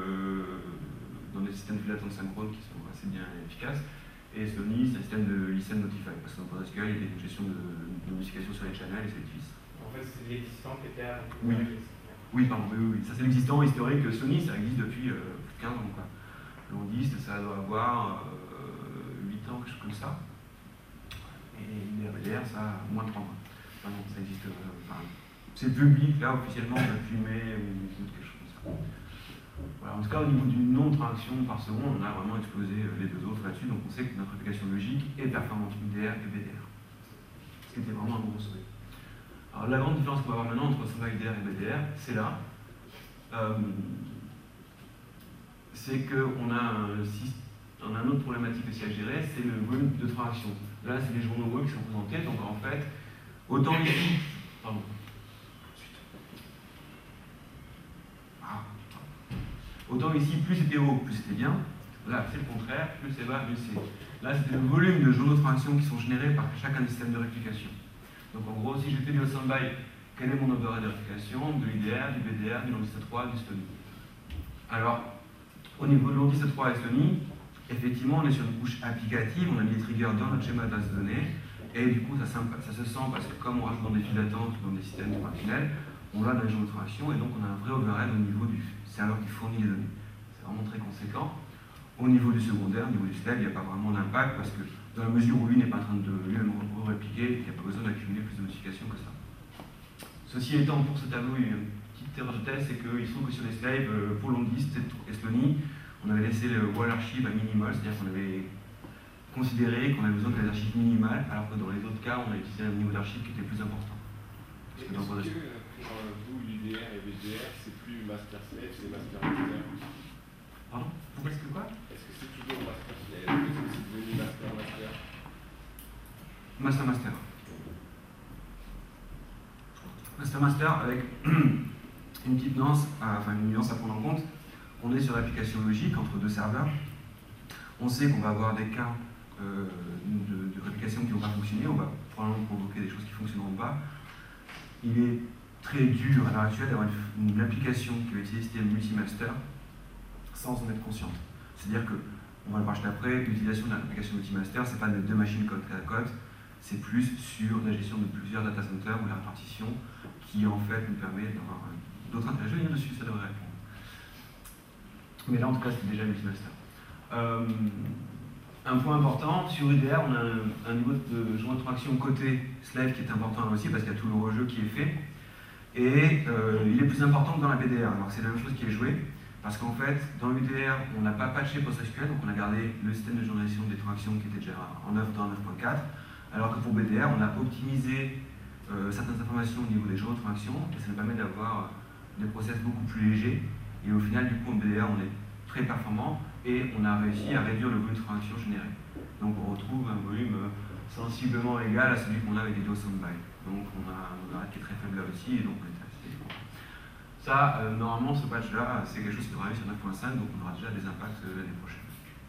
dans des systèmes de file d'attente synchrone qui sont assez bien efficaces. Et Stony, c'est un système de listen notify, parce que dans PostgreSQL, il y a une gestion de modification sur les channels et c'est difficile. En fait, c'est l'existant qui était avant. Oui. Oui, pardon, oui. Ça c'est l'existant historique. Stony, ça existe depuis 15 ans. Quoi. Londis, ça doit avoir 8 ans, quelque chose comme ça. Et BDR, ça a moins de 3 mois. Enfin, non, ça existe. C'est public, là, officiellement, depuis mai ou quelque chose comme ça. Voilà, en tout cas, au niveau du nombre de transactions par seconde, on a vraiment explosé les deux autres là-dessus, donc on sait que notre application logique est performante UDR et BDR. Ce qui était vraiment un gros souhait. Alors la grande différence qu'on va avoir maintenant entre standby UDR et BDR, c'est là. C'est qu'on a une autre problématique aussi à gérer, c'est le volume de transactions. Là, c'est les journaux web qui sont présentés, donc en fait, autant ici. Pardon. Autant ici, plus c'était haut, plus c'était bien. Là, c'est le contraire, plus c'est bas, plus c'est. Là, c'est le volume de journaux de transactions qui sont générés par chacun des systèmes de réplication. Donc en gros, si j'étais du standby, quel est mon overhead de réplication? De l'IDR, du BDR, du Londis 3, du Stony. Alors, au niveau de Londis 3 et Stony, effectivement, on est sur une couche applicative, on a mis des triggers dans notre schéma de base de données, et du coup, ça se sent parce que comme on rajoute dans des files d'attente ou dans des systèmes transactionnels, on l'a dans les journaux de transaction, et donc on a un vrai overhead au niveau du serveur qui fournit les données. C'est vraiment très conséquent. Au niveau du secondaire, au niveau du slave, il n'y a pas vraiment d'impact parce que dans la mesure où lui n'est pas en train de lui-même répliquer, il n'y a pas besoin d'accumuler plus de modifications que ça. Ceci étant, pour ce tableau, il y a une petite erreur de test, c'est qu'il se trouve que sur les slaves, pour Londis et Stony, on avait laissé le wall archive à minimal, c'est-à-dire qu'on avait considéré qu'on avait besoin de les archives minimales, alors que dans les autres cas, on a utilisé un niveau d'archive qui était plus important. Est-ce que pour vous, l'UDR et BDR, c'est plus master slave, c'est master master? Pardon? Pourquoi est-ce que quoi? Est-ce que c'est toujours master slave? Est-ce que c'est devenu master master? Master master. Master master avec une petite nuance, une nuance à prendre en compte. On est sur l'application logique entre deux serveurs. On sait qu'on va avoir des cas de réplication qui ne vont pas fonctionner. On va probablement provoquer des choses qui ne fonctionneront pas. Il est très dur à l'heure actuelle d'avoir une application qui va utiliser le système multimaster sans en être consciente. C'est-à-dire que, on va le voir juste après, l'utilisation de l'application multimaster, ce n'est pas de deux machines côte à côte, c'est plus sur la gestion de plusieurs data centers ou la répartition qui en fait nous permet d'avoir d'autres intérêts. Je vais venir dessus, ça devrait répondre. Mais là en tout cas c'est déjà multimaster. Un point important, sur UDR, on a un niveau de joint de traction côté slave qui est important aussi parce qu'il y a tout le rejeu qui est fait. Et il est plus important que dans la BDR. Alors c'est la même chose qui est jouée Parce qu'en fait, dans l'UDR, on n'a pas patché PostgreSQL, donc on a gardé le système de génération des transactions qui était déjà en œuvre dans 9.4, alors que pour BDR, on a optimisé certaines informations au niveau des jours de transaction, et ça nous permet d'avoir des process beaucoup plus légers, et au final, du coup, en BDR, on est très performant, et on a réussi à réduire le volume de transactions généré. Donc on retrouve un volume sensiblement égal à celui qu'on a avec les DOS on-by. Donc on a un rate qui est très faible là aussi, et donc on est assez content. Ça, normalement, ce patch-là, c'est quelque chose qui devrait arriver sur 9.5, donc on aura déjà des impacts l'année prochaine.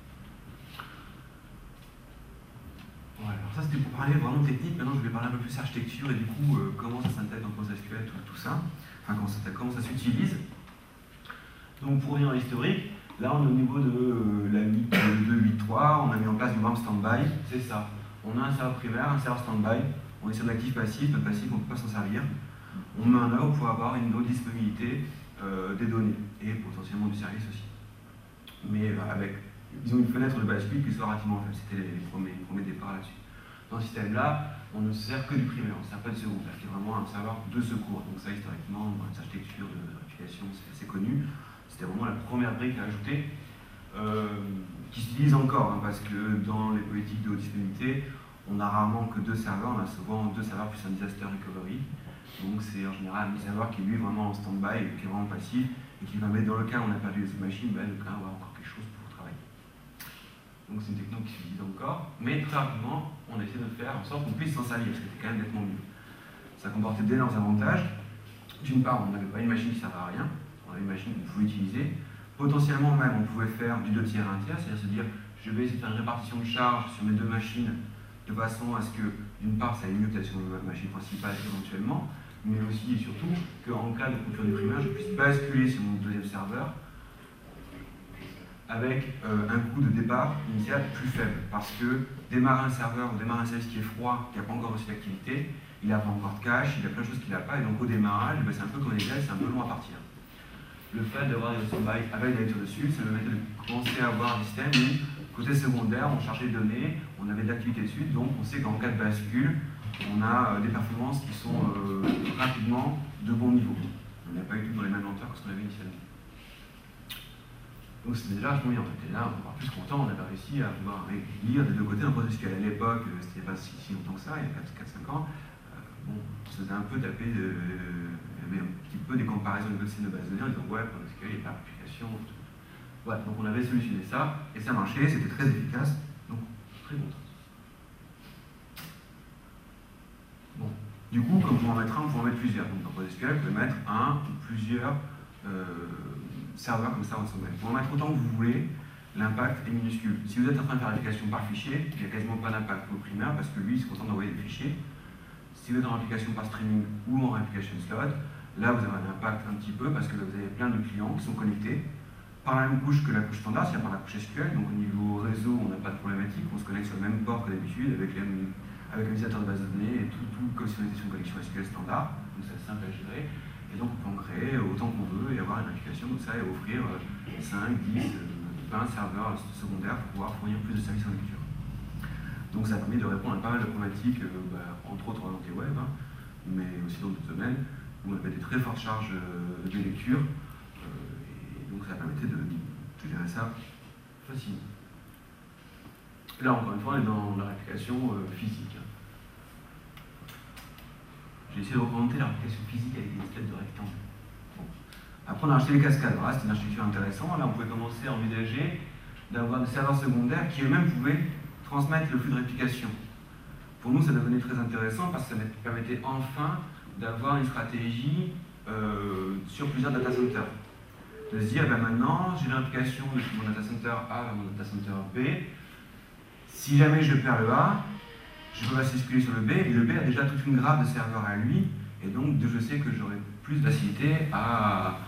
Voilà, alors ça c'était pour parler vraiment technique. Maintenant je vais parler un peu plus architecture et du coup comment ça s'intègre dans PostgreSQL, tout ça, enfin comment ça s'utilise. Donc pour revenir à l'historique, là on est au niveau de la 8.2, 8.3, on a mis en place du RAM standby, c'est ça. On a un serveur primaire, un serveur standby, on est sur l'actif passif, notre passif on ne peut pas s'en servir. On met un node pour avoir une haute disponibilité des données et potentiellement du service aussi. Mais avec disons une fenêtre de bascule qui soit relativement faible, c'était les premiers départs là-dessus. Dans ce système-là, on ne sert que du primaire, on ne sert pas du secondaire, qui est vraiment un serveur de secours. Donc ça, historiquement, dans les architectures de réplication, c'est assez connu. C'était vraiment la première brique à ajouter, qui s'utilise encore, hein, parce que dans les politiques de haute disponibilité, on n'a rarement que 2 serveurs, on a souvent 2 serveurs plus un disaster recovery. Donc c'est en général un serveur qui est lui vraiment en stand-by, qui est vraiment passif, et qui va mettre dans le cas où on a perdu les machines, ben, le cas où on va avoir encore quelque chose pour travailler. Donc c'est une techno qui s'utilise encore, mais très rapidement, on a essayé de faire en sorte qu'on puisse s'en servir, parce que c'était quand même nettement mieux. Ça comportait d'énormes avantages. D'une part, on n'avait pas une machine qui ne servait à rien, on avait une machine qu'on pouvait utiliser. Potentiellement même, on pouvait faire du 2 tiers à 1 tiers, c'est-à-dire se dire, je vais essayer de faire une répartition de charge sur mes 2 machines, de façon à ce que, d'une part, ça aille mieux peut-être sur ma machine principale éventuellement, mais aussi et surtout qu'en cas de coupure du primaire, je puisse basculer sur mon 2e serveur avec un coût de départ initial plus faible. Parce que démarrer un serveur ou démarrer un service qui est froid, qui n'a pas encore reçu l'activité, il n'a pas encore de cache, il a plein de choses qu'il n'a pas, et donc au démarrage, ben, c'est un peu comme les gels, c'est un peu long à partir. Le fait d'avoir des stand-by avec la lecture dessus, ça me permettait de commencer à avoir un système où, côté secondaire, on chargeait les données, on avait de l'activité dessus, donc on sait qu'en cas de bascule, on a des performances qui sont rapidement de bon niveau. On n'a pas eu tout dans les mêmes lenteurs que ce qu'on avait initialement. Donc c'était déjà vachement bien. On était là, on était plus content, on avait réussi à pouvoir lire des 2 côtés un PostgreSQL. À l'époque, c'était pas si longtemps que ça, il y a 4-5 ans, bon, on se faisait un peu taper, il y avait un petit peu des comparaisons de de base de données en disant ouais, PostgreSQL, il y a pas d'application. Voilà, donc on avait solutionné ça, et ça marchait, c'était très efficace, donc très content. Bon. Du coup, comme vous en mettre un, vous pouvez en mettre plusieurs. Donc dans PostgreSQL, vous pouvez mettre un ou plusieurs serveurs comme ça ensemble. Vous pouvez en mettre autant que vous voulez, l'impact est minuscule. Si vous êtes en train de faire l'application par fichier, il n'y a quasiment pas d'impact pour le primaire parce que lui, il se contente d'envoyer des fichiers. Si vous êtes en application par streaming ou en application slot, là vous avez un impact un petit peu parce que vous avez plein de clients qui sont connectés par la même couche que la couche standard, c'est-à-dire par la couche SQL. Donc au niveau réseau, on n'a pas de problématique, on se connecte sur le même port que d'habitude avec l'utilisateur de base de données et tout comme si on était sur une connexion SQL standard. Donc c'est simple à gérer. Et donc on peut en créer autant qu'on veut et avoir une application comme ça et offrir 5, 10, 20 serveurs secondaires pour pouvoir fournir plus de services en lecture. Donc ça a permis de répondre à pas mal de problématiques, entre autres orientées web, hein, mais aussi dans d'autres domaines où on avait des très fortes charges de lecture. Et donc ça permettait de gérer ça facilement. Là encore une fois, on est dans la réplication physique. J'ai essayé de représenter la réplication physique avec des espèces de rectangles. Bon. Après, on a acheté les cascades. Alors là, c'était une architecture intéressante. Là, on pouvait commencer à envisager d'avoir des serveurs secondaires qui eux-mêmes pouvaient transmettre le flux de réplication. Pour nous, ça devenait très intéressant parce que ça permettait enfin d'avoir une stratégie sur plusieurs data centers. De se dire, ben maintenant, j'ai une réplication de mon data center A vers mon data center B. Si jamais je perds le A, je peux basculer sur le B, et le B a déjà toute une graphe de serveurs à lui, et donc je sais que j'aurai plus de facilité à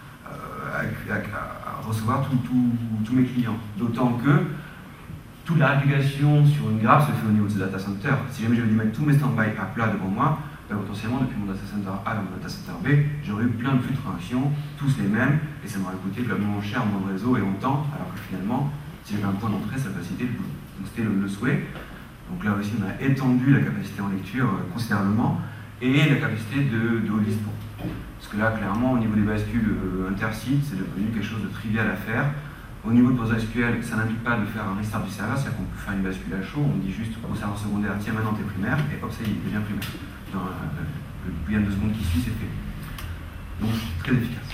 recevoir tous mes clients. D'autant que toute la réplication sur une graphe se fait au niveau de ce data center. Si jamais j'avais dû mettre tous mes stand-by à plat devant moi, ben potentiellement depuis mon data center A vers mon data center B, j'aurais eu plein de flux de transactions, tous les mêmes, et ça m'aurait coûté globalement cher mon réseau et longtemps, alors que finalement, si j'avais un point d'entrée, ça facilitait le boulot. Donc c'était le souhait. Donc là aussi, on a étendu la capacité en lecture considérablement et la capacité de haut dispo. Parce que là, clairement, au niveau des bascules intersites, c'est devenu quelque chose de trivial à faire. Au niveau de PostgreSQL, ça n'implique pas de faire un restart du serveur, c'est-à-dire qu'on peut faire une bascule à chaud, on dit juste au serveur secondaire, tiens maintenant t'es primaire, et hop, ça y est, il devient primaire. Dans le bouillon de secondes qui suit, c'est fait. Donc, très efficace.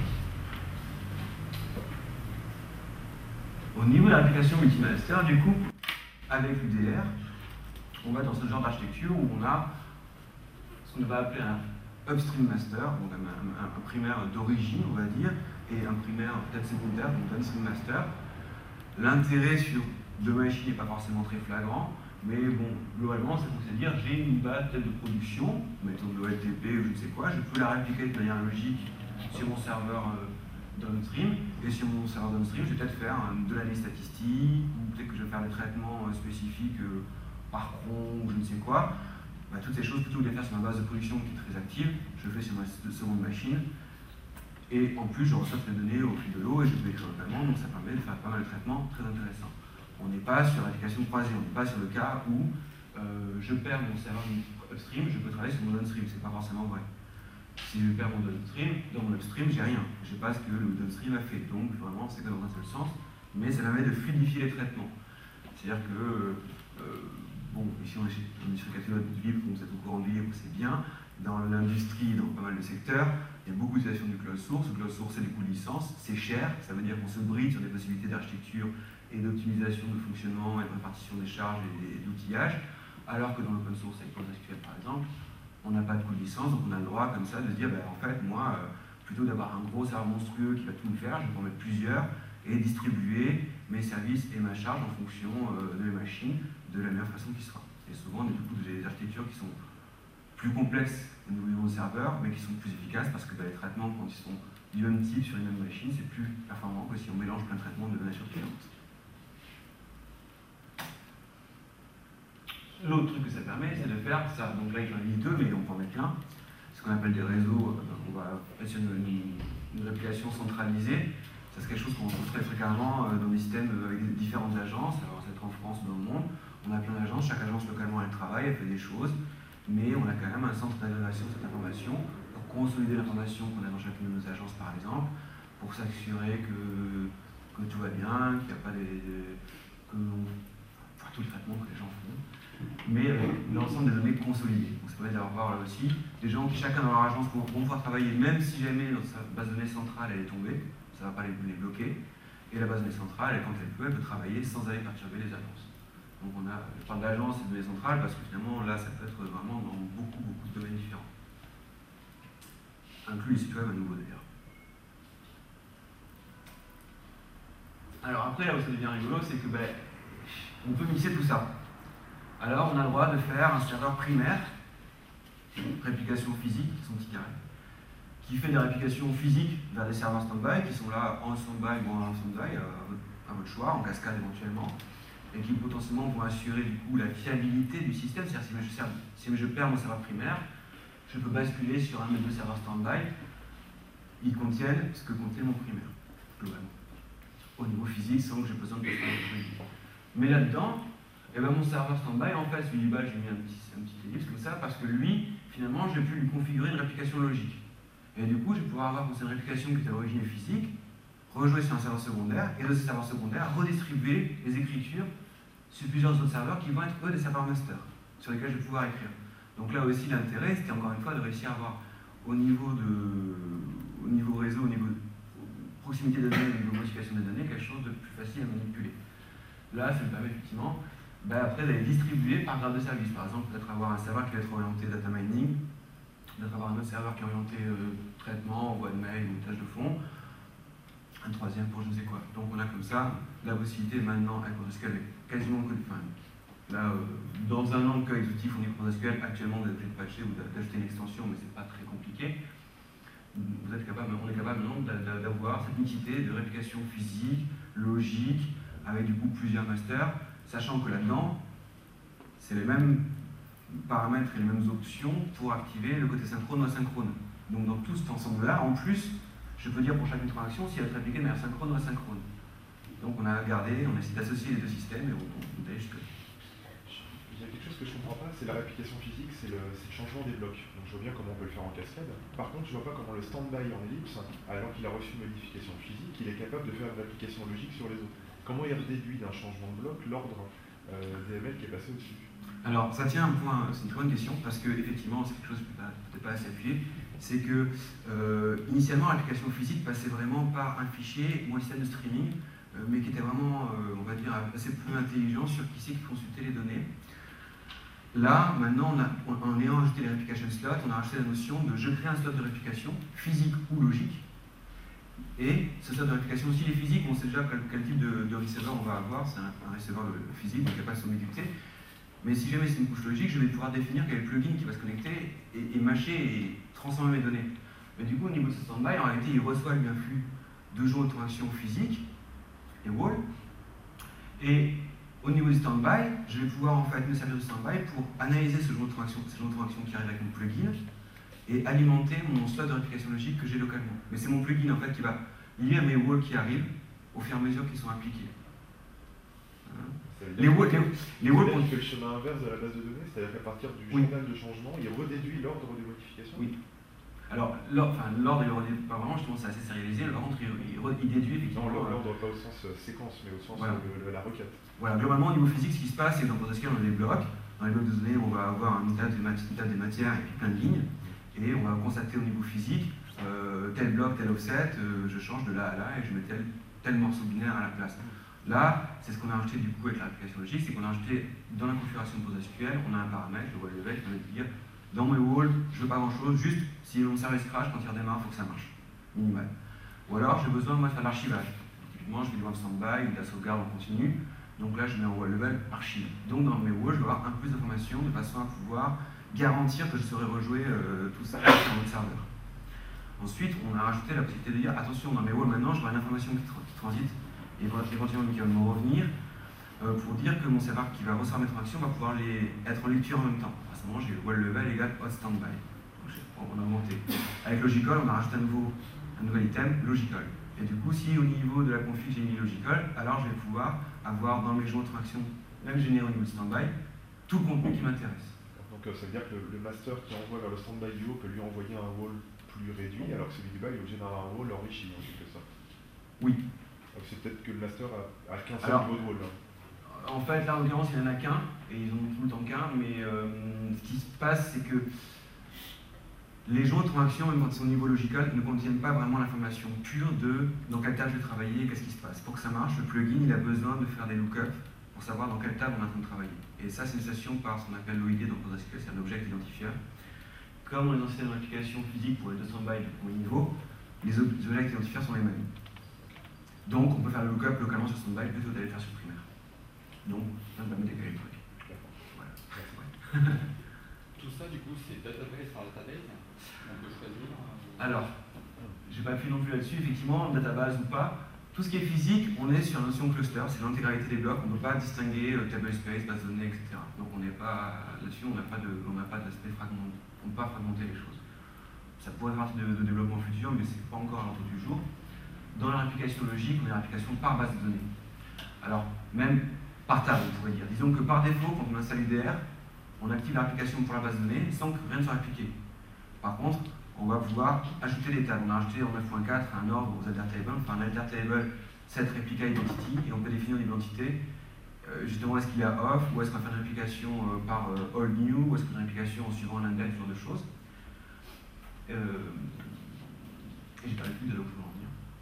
Au niveau de l'application multimaster, du coup, avec l'UDR, on va dans ce genre d'architecture où on a ce qu'on va appeler un upstream master, donc un primaire d'origine, on va dire, et un primaire peut-être secondaire, donc downstream master. L'intérêt sur deux machines n'est pas forcément très flagrant, mais bon, globalement, c'est pour se dire, j'ai une base peut-être de production, mettons de l'OLTP ou je ne sais quoi, je peux la répliquer de manière logique sur mon serveur downstream, et sur mon serveur downstream, je vais peut-être faire de l'analyse statistique, ou peut-être que je vais faire des traitements spécifiques par cron, ou je ne sais quoi. Bah, toutes ces choses, plutôt que de les faire sur ma base de production qui est très active, je le fais sur ma seconde machine, et en plus, je reçois les données au fil de l'eau et je peux écrire localement, donc ça permet de faire pas mal de traitements très intéressants. On n'est pas sur l'application croisée, on n'est pas sur le cas où je perds mon serveur upstream, je peux travailler sur mon downstream, c'est pas forcément vrai. Si je perds mon downstream, dans mon upstream, j'ai rien. Je sais pas ce que le downstream a fait, donc vraiment c'est que dans un seul sens, mais ça permet de fluidifier les traitements. C'est-à-dire que, bon, ici on est sur catégorie de libre, donc vous êtes au courant du libre, c'est bien. Dans l'industrie, dans pas mal de secteurs, il y a beaucoup d'utilisation du cloud source. Le cloud source, c'est des coûts de licence, c'est cher, ça veut dire qu'on se bride sur des possibilités d'architecture et d'optimisation de fonctionnement et de répartition des charges et d'outillage, alors que dans l'open source avec PostgreSQL par exemple, on n'a pas de coût de licence, donc on a le droit comme ça de se dire, ben, en fait, moi, plutôt d'avoir un gros serveur monstrueux qui va tout me faire, je vais en mettre plusieurs et distribuer mes services et ma charge en fonction de mes machines de la meilleure façon qui sera. Et souvent, on a du coup des architectures qui sont plus complexes au niveau du serveur, mais qui sont plus efficaces parce que les traitements, quand ils sont du même type sur une même machine, c'est plus performant que si on mélange plein de traitements de nature différente. L'autre truc que ça permet, c'est de faire ça. Donc là, j'en ai mis deux, mais on peut en mettre plein. Ce qu'on appelle des réseaux, on va faire une réplication centralisée. Ça, c'est quelque chose qu'on retrouve très fréquemment dans des systèmes avec différentes agences. Alors, c'est en France ou dans le monde. On a plein d'agences, chaque agence localement, elle travaille, elle fait des choses. Mais on a quand même un centre d'agrégation de cette information pour consolider l'information qu'on a dans chacune de nos agences, par exemple, pour s'assurer que tout va bien, qu'il n'y a pas tout le traitement que les gens font, mais avec l'ensemble des données consolidées. Donc ça permet d'avoir là aussi des gens qui, chacun dans leur agence, vont pouvoir travailler, même si jamais notre base de données centrale elle est tombée, ça ne va pas les bloquer, et la base de données centrale, quand elle peut travailler sans aller perturber les agences. Donc je parle d'agence et de données centrales parce que finalement là ça peut être vraiment dans beaucoup de domaines différents. Inclus les sites web à nouveau d'ailleurs. Alors après là où ça devient rigolo, c'est que on peut mixer tout ça. Alors on a le droit de faire un serveur primaire, réplication physique, son petit carré, qui fait des réplications physiques vers des serveurs stand-by qui sont là en stand-by ou en stand-by à votre choix, en cascade éventuellement, et qui potentiellement vont assurer du coup la fiabilité du système. C'est-à-dire si je perds mon serveur primaire, je peux basculer sur un de mes deux serveurs stand-by, ils contiennent ce que contenait mon primaire, globalement, au niveau physique, sans que j'ai besoin de faire un. Mais là-dedans, mon serveur stand-by, en fait, lui, j'ai mis un petit ellipse comme ça, parce que lui, finalement, je vais plus lui configurer une réplication logique. Et du coup, je vais pouvoir avoir cette réplication qui est à l'origine physique, rejouer sur un serveur secondaire, et de ce serveur secondaire, redistribuer les écritures sur plusieurs autres serveurs qui vont être eux des serveurs master, sur lesquels je vais pouvoir écrire. Donc là aussi, l'intérêt, c'était encore une fois de réussir à avoir au niveau réseau, au niveau de proximité des données, au niveau de modification des données, quelque chose de plus facile à manipuler. Là, ça me permet effectivement, après d'aller distribuer par grade de service. Par exemple, peut-être avoir un serveur qui va être orienté data mining, peut-être avoir un autre serveur qui est orienté traitement, voie de mail ou tâche de fond, un troisième pour je ne sais quoi. Donc on a comme ça la possibilité maintenant, avec PostgreSQL, quasiment que là, dans un an de cas exécutif, on est PostgreSQL, actuellement d'être patché ou d'acheter une extension, mais c'est pas très compliqué. On est capable maintenant d'avoir cette unicité de réplication physique, logique, avec du coup plusieurs masters, sachant que là-dedans, c'est les mêmes paramètres et les mêmes options pour activer le côté synchrone ou asynchrone. Donc dans tout cet ensemble-là, en plus, je peux dire pour chaque interaction si elle est appliquée de manière synchrone ou asynchrone. Donc on a essayé d'associer les deux systèmes et on est jusque. Il y a quelque chose ce que je comprends pas, c'est la réplication physique, c'est le changement des blocs. Donc je vois bien comment on peut le faire en cascade. Par contre, je vois pas comment le stand-by en ellipse, alors qu'il a reçu une modification physique, il est capable de faire une application logique sur les autres. Comment il redéduit d'un changement de bloc l'ordre DML qui est passé au-dessus? Alors, ça tient à un point, c'est une très bonne question, parce que effectivement, c'est quelque chose qui peut-être pas assez appuyé, c'est que initialement, l'application physique passait vraiment par un fichier ou un système de streaming, mais qui était vraiment, on va dire, assez peu intelligent sur qui c'est qui consultait les données. Là, maintenant, en ayant ajouté les replication slots, on a rajouté la notion de je crée un slot de réplication, physique ou logique, et ce slot de réplication, si les physiques, on sait déjà quel type de receiver on va avoir, c'est un receiver physique, donc il n'y a pas de sommité. Mais si jamais c'est une couche logique, je vais pouvoir définir quel est le plugin qui va se connecter et mâcher et transformer mes données. Mais du coup, au niveau de ce standby, en réalité, il reçoit lui un flux de jeux d'interaction physique et wall. Et au niveau du standby, je vais pouvoir en fait me servir du standby pour analyser ce jeu d'interaction qui arrive avec mon plugin et alimenter mon slot de réplication logique que j'ai localement. Mais c'est mon plugin en fait qui va lire mes walls qui arrivent au fur et à mesure qu'ils sont appliqués. Les walls fait le chemin inverse de la base de données, c'est-à-dire qu'à partir du journal de changement, il redéduit l'ordre des modifications. Oui. Alors, l'ordre, il ne redéduit pas vraiment, justement, c'est assez sérialisé. Par contre, il déduit effectivement. Non, l'ordre pas au sens séquence, mais au sens de la requête. Voilà, globalement, au niveau physique, ce qui se passe, c'est que dans PostgreSQL, on a des blocs. Dans les blocs de données, on va avoir une table des matières et puis plein de lignes. Et on va constater au niveau physique, tel bloc, tel offset, je change de là à là et je mets tel morceau binaire à la place. Là, c'est ce qu'on a rajouté du coup avec l'application logique, c'est qu'on a rajouté dans la configuration de PostgreSQL, on a un paramètre, le wall level, qui va dire dans mes walls, je veux pas grand chose, juste si mon service crash, quand il redémarre, il faut que ça marche, minimal. Ou alors j'ai besoin moi, de faire de l'archivage. Typiquement, je vais devoir un stand-by, de la sauvegarde en continu, donc là je mets en wall level archive. Donc dans mes walls, je vais avoir un peu plus d'informations de façon à pouvoir garantir que je saurai rejouer tout ça sur notre serveur. Ensuite, on a rajouté la possibilité de dire attention, dans mes walls maintenant, je vois une information qui transite et éventuellement qui va me revenir pour dire que mon serveur qui va recevoir mes transactions va pouvoir être en lecture en même temps. À ce moment, j'ai wall level égale hot standby. On a augmenté. Avec logical, on a rajouté un nouvel item, logical. Et du coup, si au niveau de la config j'ai mis logical, alors je vais pouvoir avoir dans mes jeux d'interaction, même généré au niveau de standby, tout le contenu qui m'intéresse. Donc ça veut dire que le master qui envoie vers le standby du haut peut lui envoyer un wall plus réduit, alors que celui du bas est obligé d'avoir un wall enrichi en quelque sorte. Oui. Donc c'est peut-être que le master a qu'un seul niveau de wall. En fait, là en l'occurrence, il n'y en a qu'un, et ils ont tout le temps qu'un, mais ce qui se passe, c'est que les jeux d'interaction, même quand ils sont au niveau logical, ne contiennent pas vraiment l'information pure de dans quelle table je vais travailler, qu'est-ce qui se passe. Pour que ça marche, le plugin il a besoin de faire des lookups pour savoir dans quelle table on est en train de travailler. Et ça, c'est une station par ce qu'on appelle l'OID dans PostgreSQL, c'est un object identifier. Comme on est dans le système d'application physique pour les 200 bytes du premier niveau, les objects identifiers sont les mêmes. Donc, on peut faire le lookup localement sur son byte plutôt que d'aller faire sur primaire. Donc, ça me permet d'égaler le truc. Voilà. Tout ça, du coup, c'est database par database. On peut choisir. Alors, j'ai pas appuyé non plus là-dessus, effectivement, database ou pas. Tout ce qui est physique, on est sur la notion cluster, c'est l'intégralité des blocs, on ne peut pas distinguer table space, base de données, etc. Donc on n'est pas là-dessus, on n'a pas d'aspect fragmenté, on ne peut pas fragmenter les choses. Ça pourrait faire partie de développement futur, mais c'est pas encore à l'ordre du jour. Dans l'application logique, on a l'application par base de données. Alors, même par table, on pourrait dire. Disons que par défaut, quand on installe UDR, on active l'application pour la base de données sans que rien ne soit appliqué. Par contre, on va pouvoir ajouter des tables. On a ajouté en 9.4 un ordre aux alter tables, enfin un alter table set replica identity, et on peut définir l'identité. Justement, est-ce qu'il y a off, ou est-ce qu'on va faire une réplication par all new, ou est-ce qu'on a une réplication en suivant l'index, ce genre de choses. Et j'ai pas plus de là où je veux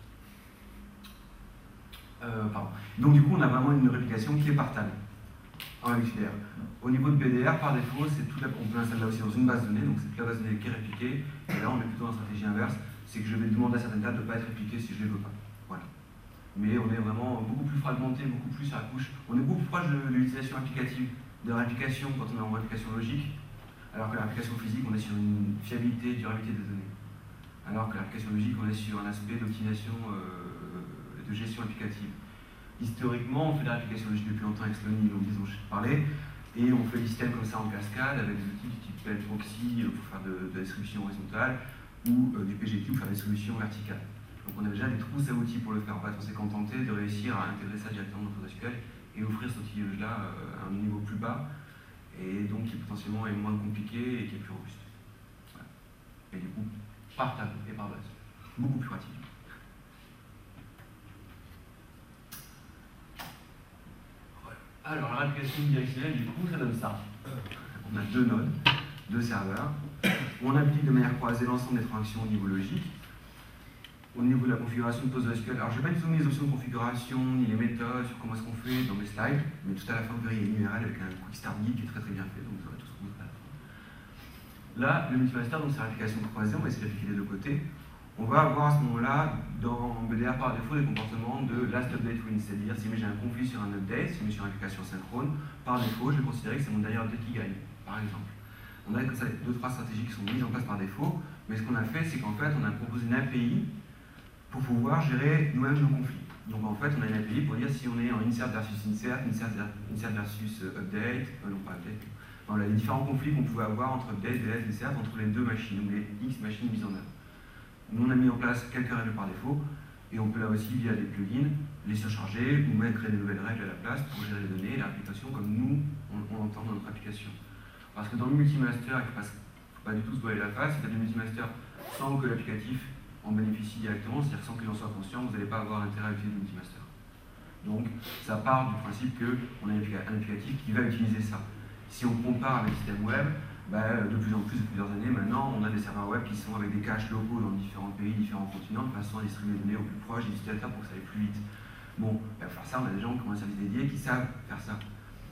en venir. Pardon. Donc du coup, on a vraiment une réplication qui est par table en XDR. Au niveau de BDR, par défaut, on peut l'installer là aussi dans une base de données, donc c'est toute la base de données qui est répliquée. Et là, on est plutôt dans la stratégie inverse, c'est que je vais demander à certaines tables de ne pas être répliquées si je ne les veux pas. Voilà. Mais on est vraiment beaucoup plus fragmenté, beaucoup plus à la couche. On est beaucoup plus proche de l'utilisation applicative, de la réplication quand on est en réplication logique, alors que l'application physique, on est sur une fiabilité, durabilité des données. Alors que l'application logique, on est sur un aspect d'optimisation et de gestion applicative. Historiquement, on fait de l'application logique depuis longtemps avec Slony, donc dont je parlais, et on fait des systèmes comme ça en cascade avec des outils du type proxy pour faire de la distribution horizontale ou du PGQ pour faire de la distribution verticale. Donc on a déjà des trousses à outils pour le faire. En fait, on s'est contenté de réussir à intégrer ça directement dans PostgreSQL et offrir cet outil-là à un niveau plus bas. et donc qui potentiellement est moins compliqué et qui est plus robuste. Voilà. Et du coup, par table et par base. Beaucoup plus pratique. Voilà. Alors, la réplication bidirectionnelle, du coup, ça donne ça. On a 2 nodes, 2 serveurs. On applique de manière croisée l'ensemble des transactions au niveau logique. Au niveau de la configuration de PostgreSQL, alors je ne vais pas zoomer les options de configuration, ni les méthodes, sur comment est-ce qu'on fait dans mes slides, mais tout à la fin, vous verrez, il y a une URL avec un quick start guide qui est très bien fait, donc vous aurez tout ce qu'on veut à la fin. Là, le multimaster, donc c'est l'application croisée, on va essayer d'appliquer les deux côtés. On va avoir à ce moment-là, dans BDR par défaut, des comportements de last update win, c'est-à-dire si j'ai un conflit sur un update, si j'ai sur une application synchrone, par défaut, je vais considérer que c'est mon dernier update qui gagne, par exemple. On a comme ça 2-3 stratégies qui sont mises en place par défaut, mais ce qu'on a fait, c'est qu'en fait, on a proposé une API pour pouvoir gérer nous-mêmes nos conflits. Donc en fait, on a une API pour dire si on est en insert versus insert, insert versus update, non pas update. Voilà, les différents conflits qu'on pouvait avoir entre update, ds, insert, entre les deux machines, ou les X machines mises en œuvre. Nous, on a mis en place quelques règles par défaut, et on peut là aussi, via des plugins, les surcharger, ou même créer des nouvelles règles à la place pour gérer les données et l'application comme nous, on entend dans notre application. Parce que dans le multimaster, il ne faut pas du tout se voiler la face, il y a du multimaster sans que l'applicatif en bénéficie directement, c'est-à-dire sans qu'il en soit conscient, vous n'allez pas avoir intérêt à utiliser le multimaster. Donc, ça part du principe qu'on a un applicatif qui va utiliser ça. Si on compare avec le système web, de plus en plus, depuis plusieurs années maintenant, on a des serveurs web qui sont avec des caches locaux dans différents pays, différents continents, de façon à distribuer les données au plus proche des utilisateurs pour que ça aille plus vite. Bon, pour faire ça, on a des gens qui ont un service dédié qui savent faire ça.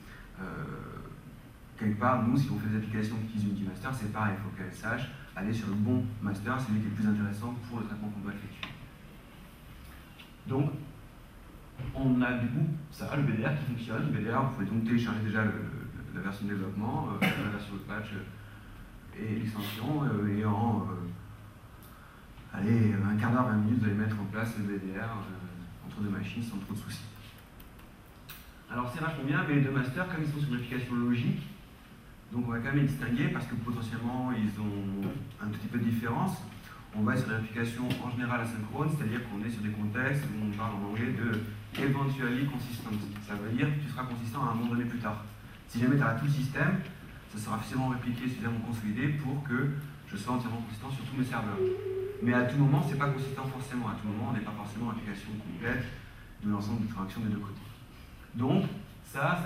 Quelque part, nous, si on fait des applications qui utilisent Multimaster, c'est pareil, il faut qu'elles sachent aller sur le bon master, celui qui est le plus intéressant pour le traitement qu'on doit effectuer. Donc, on a du coup ça, le BDR qui fonctionne. Le BDR, vous pouvez donc télécharger déjà la version de développement, la version de patch et l'extension, et en allez, un quart d'heure, 20 minutes, vous allez mettre en place le BDR entre deux machines sans trop de soucis. Alors c'est vachement bien, mais les deux masters, comme ils sont sur une application logique, donc on va quand même les distinguer parce que potentiellement ils ont un petit peu de différence. On va sur une application en général asynchrone, c'est-à-dire qu'on est sur des contextes où on parle en anglais de eventually consistent. Ça veut dire que tu seras consistant à un moment donné plus tard. Si jamais tu as tout le système, ça sera suffisamment répliqué, suffisamment consolidé pour que je sois entièrement consistant sur tous mes serveurs. Mais à tout moment, c'est pas consistant forcément. À tout moment, on n'est pas forcément en application complète de l'ensemble des transactions des deux côtés. Donc, ça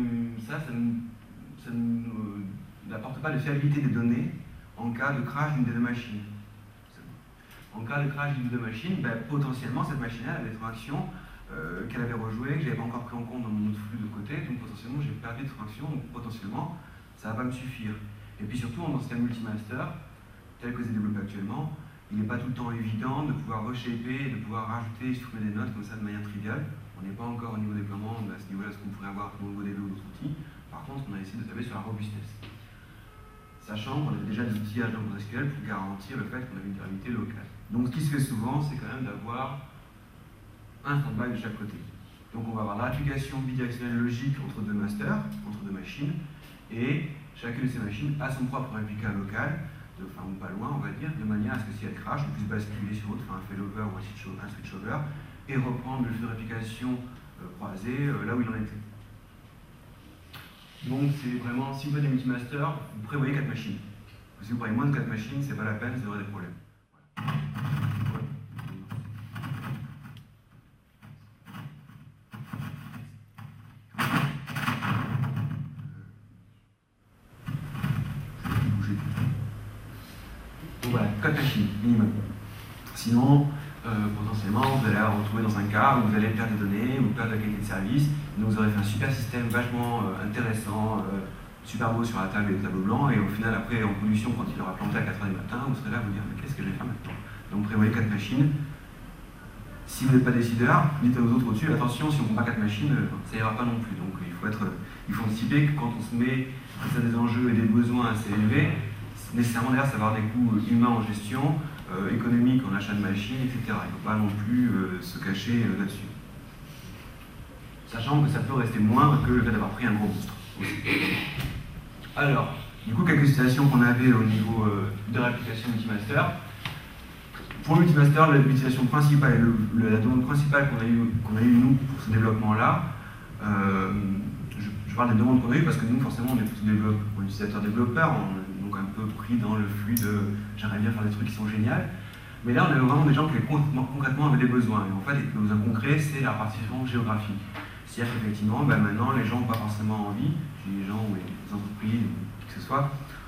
n'apporte pas de fiabilité des données en cas de crash d'une des deux machines. En cas de crash d'une des deux machines, potentiellement cette machine-là avait des transactions qu'elle avait rejouées, que je n'avais pas encore pris en compte dans mon autre flux de côté, donc potentiellement j'ai perdu des transactions, donc potentiellement ça ne va pas me suffire. Et puis surtout, dans ce système multimaster, tel que c'est développé actuellement, il n'est pas tout le temps évident de pouvoir reshaper et de pouvoir rajouter et supprimer des notes comme ça de manière triviale. On n'est pas encore au niveau déploiement à ce niveau-là, ce qu'on pourrait avoir dans le MongoDB ou d'autres outils. Par contre, on a essayé de tabler sur la robustesse. Sachant qu'on avait déjà des outillages dans PostgreSQL pour garantir le fait qu'on avait une durabilité locale. Donc ce qui se fait souvent, c'est quand même d'avoir un stand-by de chaque côté. Donc on va avoir l'application bidirectionnelle logique entre deux masters, entre deux machines, et chacune de ces machines a son propre réplica local, enfin ou pas loin on va dire, de manière à ce que si elle crash, on puisse basculer sur l'autre, faire un failover ou un switchover, et reprendre le flux de réplication croisé là où il en était. Donc c'est vraiment, si vous faites des multimaster, vous prévoyez 4 machines. Si vous prévoyez moins de 4 machines, c'est pas la peine, vous aurez des problèmes. Donc voilà, 4 machines minimum. Sinon, potentiellement, vous allez vous retrouver dans un cas où vous allez perdre des données ou perdre la qualité de service. Donc vous aurez fait un super système vachement intéressant, super beau sur la table et le tableau blanc, et au final, après, en production, quand il aura planté à 4h du matin, vous serez là à vous dire mais qu'est-ce que je vais faire maintenant? Donc prévoyez 4 machines. Si vous n'êtes pas décideur, dites aux autres au-dessus, attention, si on ne prend pas 4 machines, ça ira pas non plus. Donc il faut anticiper que quand on se met face à des enjeux et des besoins assez élevés, nécessairement derrière ça va avoir des coûts humains en gestion, économiques en achat de machines, etc. Il ne faut pas non plus se cacher là-dessus. Sachant que ça peut rester moindre que le fait d'avoir pris un gros monstre. Alors, du coup, quelques situations qu'on avait au niveau de l'application Multimaster. Pour le Multimaster, l'utilisation principale, la demande principale qu'on a eu nous pour ce développement-là, je je parle des demandes qu'on a eues parce que nous, forcément, on est tous utilisateurs développeurs, on est donc un peu pris dans le flux de j'aimerais bien faire des trucs qui sont géniaux. Mais là, on avait vraiment des gens qui concrètement avaient des besoins. Et en fait, les besoins concrets, c'est la participation géographique. C'est-à-dire qu'effectivement, maintenant, les gens n'ont pas forcément envie, les gens ou les entreprises, ou qui que ce soit,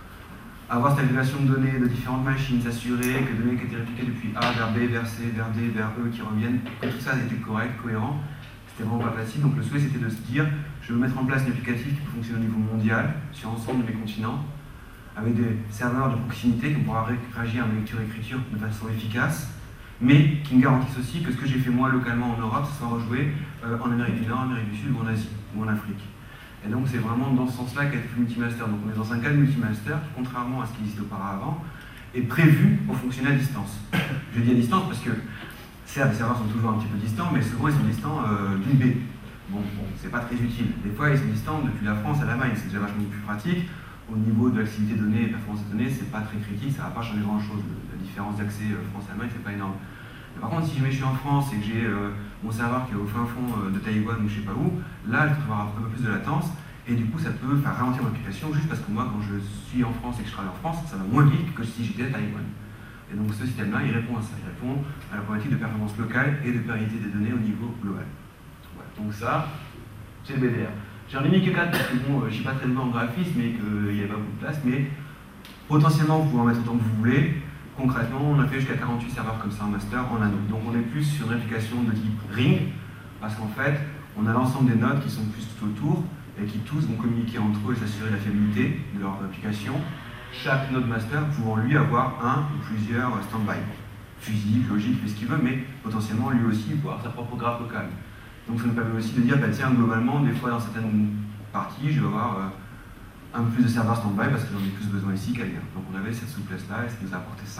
avoir cette agrégation de données de différentes machines, s'assurer que les données qui étaient répliquées depuis A vers B, vers C, vers D, vers E, qui reviennent, que tout ça était correct, cohérent. C'était vraiment pas facile. Donc le souhait, c'était de se dire, je veux mettre en place un applicatif qui peut fonctionner au niveau mondial, sur l'ensemble de mes continents, avec des serveurs de proximité qui pourra réagir à ma lecture-écriture de façon efficace, mais qui me garantissent aussi que ce que j'ai fait moi localement en Europe, ça soit rejoué en Amérique du Nord, Amérique du Sud ou en Asie ou en Afrique. Et donc c'est vraiment dans ce sens-là qu'a été le multimaster. Donc on est dans un cas de multimaster qui, contrairement à ce qui existait auparavant, est prévu pour fonctionner à distance. Je dis à distance parce que, certes, les serveurs sont toujours un petit peu distants, mais souvent ils sont distants d'une baie. Bon, c'est pas très utile. Des fois ils sont distants depuis la France à l'Allemagne, c'est déjà vachement plus pratique. Au niveau de l'activité de données et performance des données, c'est pas très critique, ça va pas changer grand-chose. La différence d'accès France-Allemagne, c'est pas énorme. Mais par contre, si je suis en France et que j'ai mon serveur qui est au fin fond de Taïwan ou je sais pas où, là, je vais avoir un peu plus de latence. Et du coup, ça peut faire ralentir mon application juste parce que moi, quand je suis en France et que je travaille en France, ça va moins vite que si j'étais à Taïwan. Et donc, ce système-là, il répond à ça. Il répond à la problématique de performance locale et de pérennité des données au niveau global. Voilà. Donc ça, c'est le BDR. J'en ai mis que 4 parce que bon, je ne suis pas très doué en graphisme et qu'il n'y a pas beaucoup de place, mais potentiellement, vous pouvez en mettre autant que vous voulez. Concrètement, on a fait jusqu'à 48 serveurs comme ça en master, en anneau. Donc on est plus sur une application de type ring, parce qu'en fait, on a l'ensemble des nodes qui sont plus tout autour, et qui tous vont communiquer entre eux et s'assurer de la fiabilité de leur application, chaque node master pouvant lui avoir un ou plusieurs stand-by. Fusible, logique, fait ce qu'il veut, mais potentiellement lui aussi avoir sa propre graphe locale. Donc ça nous permet aussi de dire, tiens, globalement, des fois dans certaines parties, je vais avoir un peu plus de serveurs stand-by parce que j'en ai plus besoin ici qu'ailleurs. Donc on avait cette souplesse-là et ça nous a apporté ça.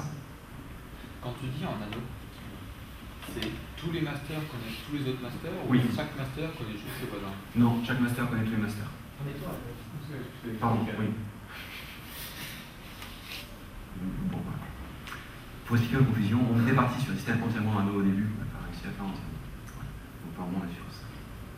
Quand tu dis en anneau, c'est tous les masters connaissent tous les autres masters Oui. Ou chaque master connaît juste ses voisins? Non, chaque master connaît tous les masters. Pardon, oui. Bon, voilà. Pour expliquer la confusion, on était parti sur un système entièrement anneau au début, on n'a pas réussi à faire entièrement. Donc par moment, on est sur ça.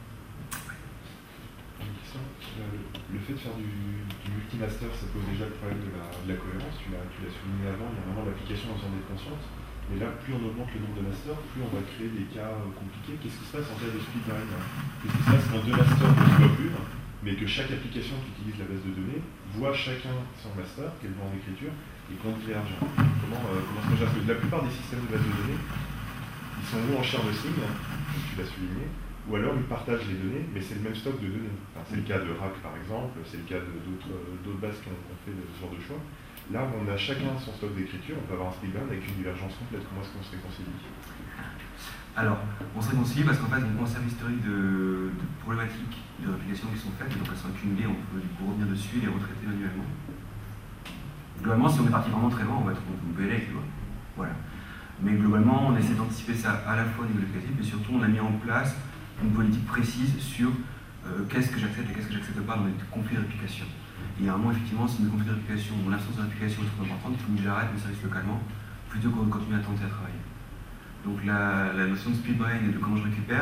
Le fait de faire du multimaster, ça pose déjà le problème de la cohérence. Tu l'as souligné avant, il y a vraiment l'application en besoin d'être consciente. Mais là, plus on augmente le nombre de masters, plus on va créer des cas compliqués. Qu'est-ce qui se passe en cas de split line? Qu'est-ce qui se passe quand deux masters ne se voient plus, mais que chaque application qui utilise la base de données voit chacun son master, qu'elle voit en écriture, et converge? Comment se gère? Parce que la plupart des systèmes de base de données, ils sont ou en share de signes, comme tu l'as souligné, ou alors ils partagent les données, mais c'est le même stock de données. Enfin, c'est le cas de RAC par exemple, c'est le cas d'autres bases qui ont fait ce genre de choix. Là, on a chacun son stock d'écriture, on peut avoir un splitline avec une divergence complète. Comment est-ce qu'on se réconcilie? Alors, on se réconcilie parce qu'en fait, on conserve l'historique de problématiques de réplication qui sont faites, et donc elles sont accumulées, on peut du coup revenir dessus et les retraiter manuellement. Globalement, si on est parti vraiment très loin, on peut aller avec le doigt. Voilà. Mais globalement, on essaie d'anticiper ça à la fois au niveau de l'applicatif, mais surtout, on a mis en place une politique précise sur qu'est-ce que j'accepte et qu'est-ce que j'accepte pas dans les conflits de réplication. Et à un moment, effectivement, si une conflit de réplication ou l'absence d'application est trop importante, il faut que j'arrête mes services localement plutôt que de continuer à tenter à travailler. Donc la notion de split brain et de comment je récupère,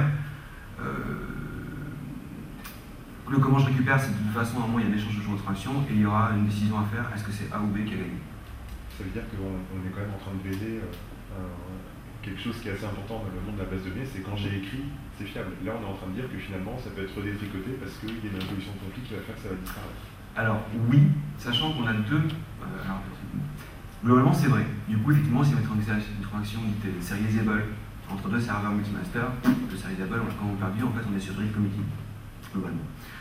le comment je récupère, c'est de toute façon, à un moment, il y a un échange de jours de traction et il y aura une décision à faire, est-ce que c'est A ou B qui a gagné? Ça veut dire qu'on est quand même en train de baiser quelque chose qui est assez important dans le monde de la base de données, c'est quand j'ai écrit, c'est fiable. Là, on est en train de dire que finalement, ça peut être détricoté parce qu'il y a une résolution de conflit qui va faire que ça va disparaître. Alors oui, sachant qu'on a deux... globalement c'est vrai. Du coup effectivement si on met une transaction dite serializable entre deux serveurs multimaster, le serializable quand on perdu en fait on est sur drift committee, globalement.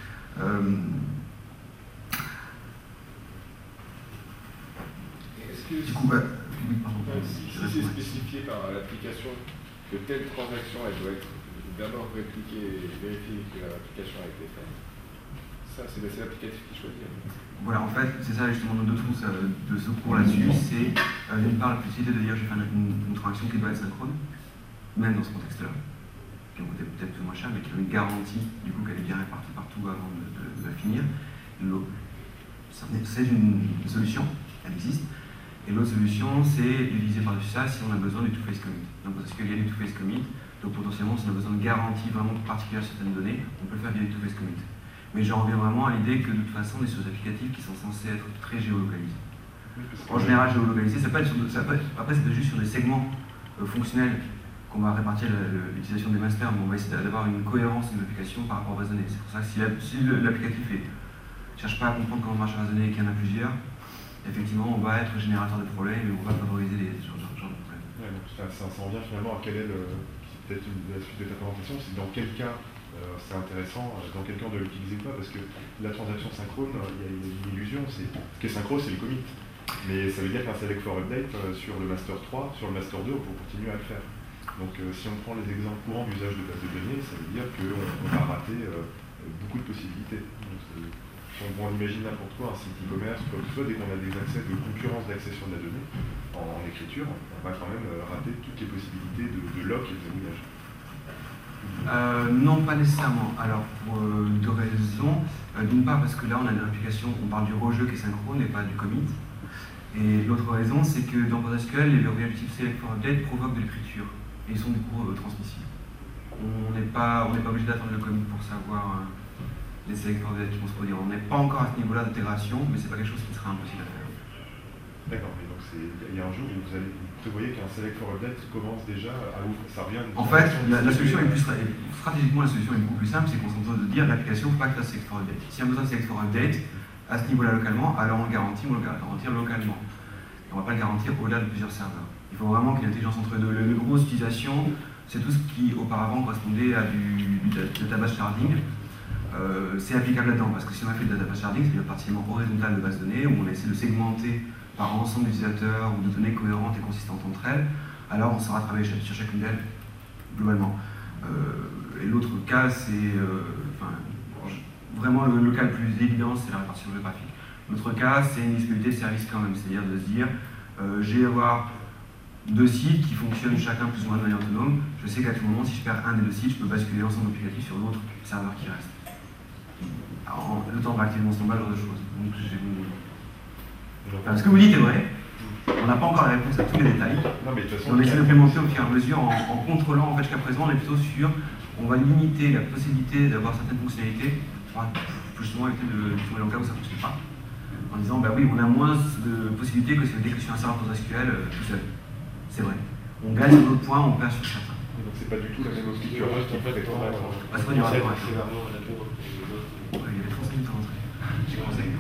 Est-ce que du coup, oui, pardon, si c'est spécifié par l'application que telle transaction elle doit être d'abord répliquée et vérifier que l'application a été faite, ça, c'est l'applicatif qui choisit. Voilà, en fait, c'est ça justement nos deux tools de secours là-dessus. C'est d'une part la possibilité de dire je vais faire une transaction qui doit être synchrone, même dans ce contexte-là, qui en coûtait peut-être plus moins cher, mais qui a une garantie du coup qu'elle est bien répartie partout avant de la finir. C'est une solution, elle existe. Et l'autre solution, c'est d'utiliser par-dessus ça si on a besoin du two-phase commit. Donc parce qu'il y a du two-phase commit, donc potentiellement si on a besoin de garanties vraiment particulières sur certaines données, on peut le faire via du two-phase commit. Mais j'en reviens vraiment à l'idée que de toute façon, on est sur des applicatifs qui sont censés être très géolocalisés. En général, géolocalisés, ça peut être après, ça peut être juste sur des segments fonctionnels qu'on va répartir l'utilisation des masters, mais on va essayer d'avoir une cohérence de l'application par rapport aux bases de données. C'est pour ça que si l'applicatif ne cherche pas à comprendre comment marche la base de données et qu'il y en a plusieurs, effectivement, on va être générateur de problèmes et on va favoriser ce genre de problèmes. Ouais, donc ça en vient finalement à quel est peut-être la suite de ta présentation, c'est dans quel cas c'est intéressant, dans quel cas on doit l'utiliser ou pas, parce que la transaction synchrone, il y a une illusion, ce qui est synchro, c'est le commit. Mais ça veut dire qu'un select for update sur le master 3, sur le master 2, on peut continuer à le faire. Donc si on prend les exemples courants d'usage de base de données, ça veut dire qu'on va rater beaucoup de possibilités. Donc, on imagine n'importe quoi, un site e-commerce, quoi que ce soit, dès qu'on a des accès de concurrence d'accession de la donnée en écriture, on va quand même rater toutes les possibilités de lock et de verrouillage. Non, pas nécessairement. Alors, pour deux raisons. D'une part, parce que là, on a une application, on parle du rejeu qui est synchrone et pas du commit. Et l'autre raison, c'est que dans PostgreSQL, les verrouillages du type select for update provoquent de l'écriture. Et ils sont du coup transmissibles. On n'est pas obligé d'attendre le commit pour savoir les select for update qui vont se produire. On n'est pas encore à ce niveau-là d'intégration, mais c'est pas quelque chose qui sera impossible à faire. D'accord, mais donc il y a un jour où vous prévoyez qu'un select for update commence déjà à ouvrir, ça revient. En fait, la solution est plus stratégiquement, la solution est beaucoup plus simple, c'est qu'on s'en de dire l'application ne faut pas que ça select for update. Si y a besoin de select for update à ce niveau-là localement, alors on le garantit, on le garantit localement. Et on ne va pas le garantir au-delà de plusieurs serveurs. Il faut vraiment qu'il y ait une intelligence entre les deux. La grosse utilisation, c'est tout ce qui auparavant correspondait à du database sharding. C'est applicable là-dedans, parce que si on a fait du database sharding, c'est-à-dire partiellement horizontal de base de données, où on a essayé de segmenter par ensemble d'utilisateurs ou de données cohérentes et consistantes entre elles, alors on saura travailler sur chacune d'elles globalement. Et l'autre cas, c'est vraiment le cas le plus évident, c'est la répartition géographique. L'autre cas, c'est une disponibilité de service quand même, c'est-à-dire de se dire, je vais avoir deux sites qui fonctionnent chacun plus ou moins de manière autonome. Je sais qu'à tout moment, si je perds un des deux sites, je peux basculer l'ensemble applicatif sur l'autre serveur qui reste. Alors, le temps va activer mon standby, genre de choses. Donc, ce que vous dites est vrai. On n'a pas encore la réponse à tous les détails. Non, mais de toute façon, on essaie d'implémenter au fur et à mesure en contrôlant. En fait, jusqu'à présent, on est plutôt sur. On va limiter la possibilité d'avoir certaines fonctionnalités pour justement éviter de trouver dans le cas où ça ne fonctionne pas. En disant, bah oui, on a moins de possibilités que si on était que sur un serveur PostgreSQL tout seul. C'est vrai. On gagne sur d'autres points, on perd sur certains. Donc c'est pas du tout la même optique que en fait, c'est pas du rapport. Il y avait 30 minutes à rentrer. J'ai commencé avec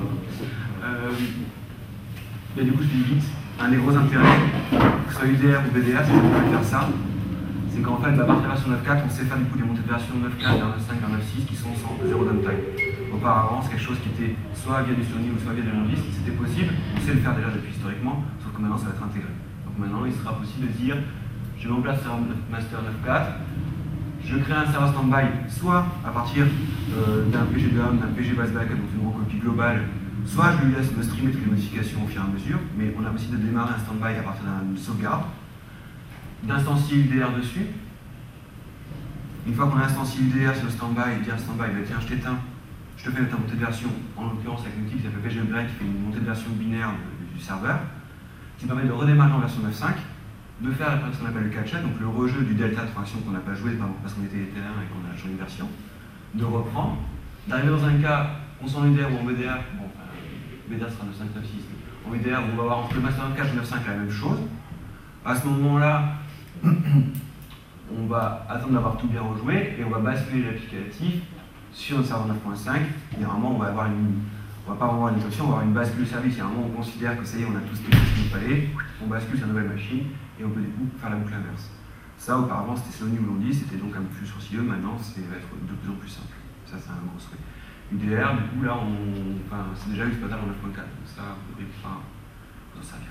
et du coup, je dis vite, un des gros intérêts, que ce soit UDR ou BDR, c'est de faire ça. C'est qu'en fait, à partir de la version 9.4, on sait faire du coup des montées de version 9.4 vers 9.5 vers 9.6 qui sont sans zéro downtime. Auparavant, c'est quelque chose qui était soit via du Sony ou soit via du Monolith, c'était possible, on sait le faire déjà depuis historiquement, sauf que maintenant ça va être intégré. Donc maintenant, il sera possible de dire, je mets en place un master 9.4, je crée un serveur standby, soit à partir d'un PG DOM, d'un PG base backup, donc une recopie globale, soit je lui laisse me streamer toutes les modifications au fur et à mesure, mais on a aussi de démarrer un standby à partir d'une sauvegarde, d'instancier UDR dessus. Une fois qu'on a instancié UDR sur le standby, dire standby, bah, tiens, je t'éteins, je te fais ta montée de version, en l'occurrence avec un outil qui s'appelle PG Upgrade, qui fait une montée de version binaire du serveur, qui permet de redémarrer en version 9.5, de faire ce qu'on appelle le catch-up, donc le rejeu du delta de fraction qu'on n'a pas joué parce qu'on était éternel et qu'on a changé de version, de reprendre, d'arriver dans un cas, on s'en UDR ou en BDR, bon, BDR sera 9.5, 9.6, en BDR, on va avoir entre le master 9.4 et 9.5 la même chose. À ce moment-là, on va attendre d'avoir tout bien rejoué et on va basculer l'applicatif sur un serveur 9.5. Généralement, on va avoir on va pas avoir une exception, on va avoir une bascule de service. Il y a un moment où on considère que ça y est, on a tout ce qu'il nous fallait, on bascule sur une nouvelle machine et on peut du coup faire la boucle inverse. Ça, auparavant, c'était Sony ou Lundi, c'était donc un peu plus sourcilieux, maintenant, ça va être de plus en plus simple. Ça, c'est un gros souhait. UDR, du coup, là, c'est déjà exploitable en 9.4, donc ça, on ne devrait pas s'en servir.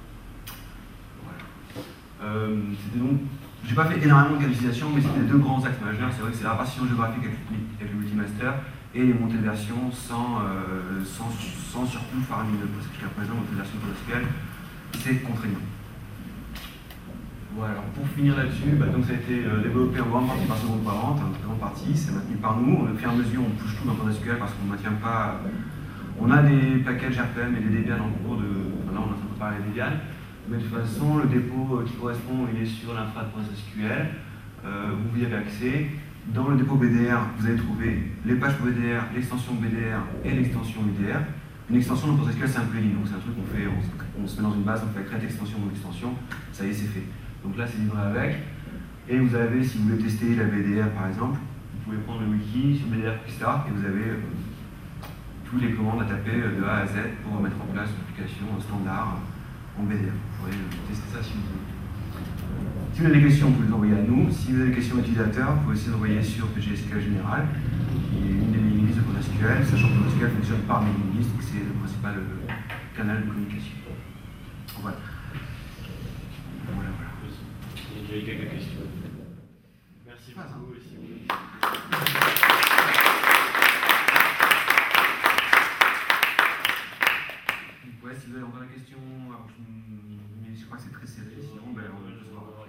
Voilà. C'était donc. J'ai pas fait énormément de cas d'utilisation, mais c'était les deux grands axes majeurs. C'est vrai que c'est la répartition géographique avec le multimaster et les montées de version sans surtout faramineux. Parce que jusqu'à présent, la montée de version PostgreSQL, c'est contraignant. Voilà, alors pour finir là-dessus, donc ça a été développé en grande partie par seconde parente, en grande partie, c'est maintenu par nous. Au fur et à mesure, on touche tout dans PostgreSQL parce qu'on ne maintient pas. On a des packages RPM et des Debian en cours de. Là, on est en train de parler des Debian. Mais de toute façon, le dépôt qui correspond, il est sur l'infra de PostgreSQL. Vous y avez accès. Dans le dépôt BDR, vous allez trouver les pages pour BDR, l'extension BDR et l'extension UDR. Une extension dans PostgreSQL, c'est un plugin, donc c'est un truc qu'on fait, on se met dans une base, on fait créer extension ou extension, ça y est, c'est fait. Donc là, c'est livré avec. Et vous avez, si vous voulez tester la BDR par exemple, vous pouvez prendre le wiki sur BDR Quickstart et vous avez toutes les commandes à taper de A à Z pour mettre en place une application standard en BDR. Vous pourrez tester ça si vous voulez. Si vous avez des questions, vous pouvez les envoyer à nous. Si vous avez des questions utilisateurs, vous pouvez aussi les envoyer sur PGSQL Général, qui est une des mailing lists de PostgreSQL, sachant que PostgreSQL fonctionne par mailing list, donc c'est le principal canal de communication. Voilà. Voilà. Il y a eu quelques questions. Merci beaucoup aussi. Ouais, si vous avez encore des questions, alors je crois que c'est très serré, sinon ben, on va se voir.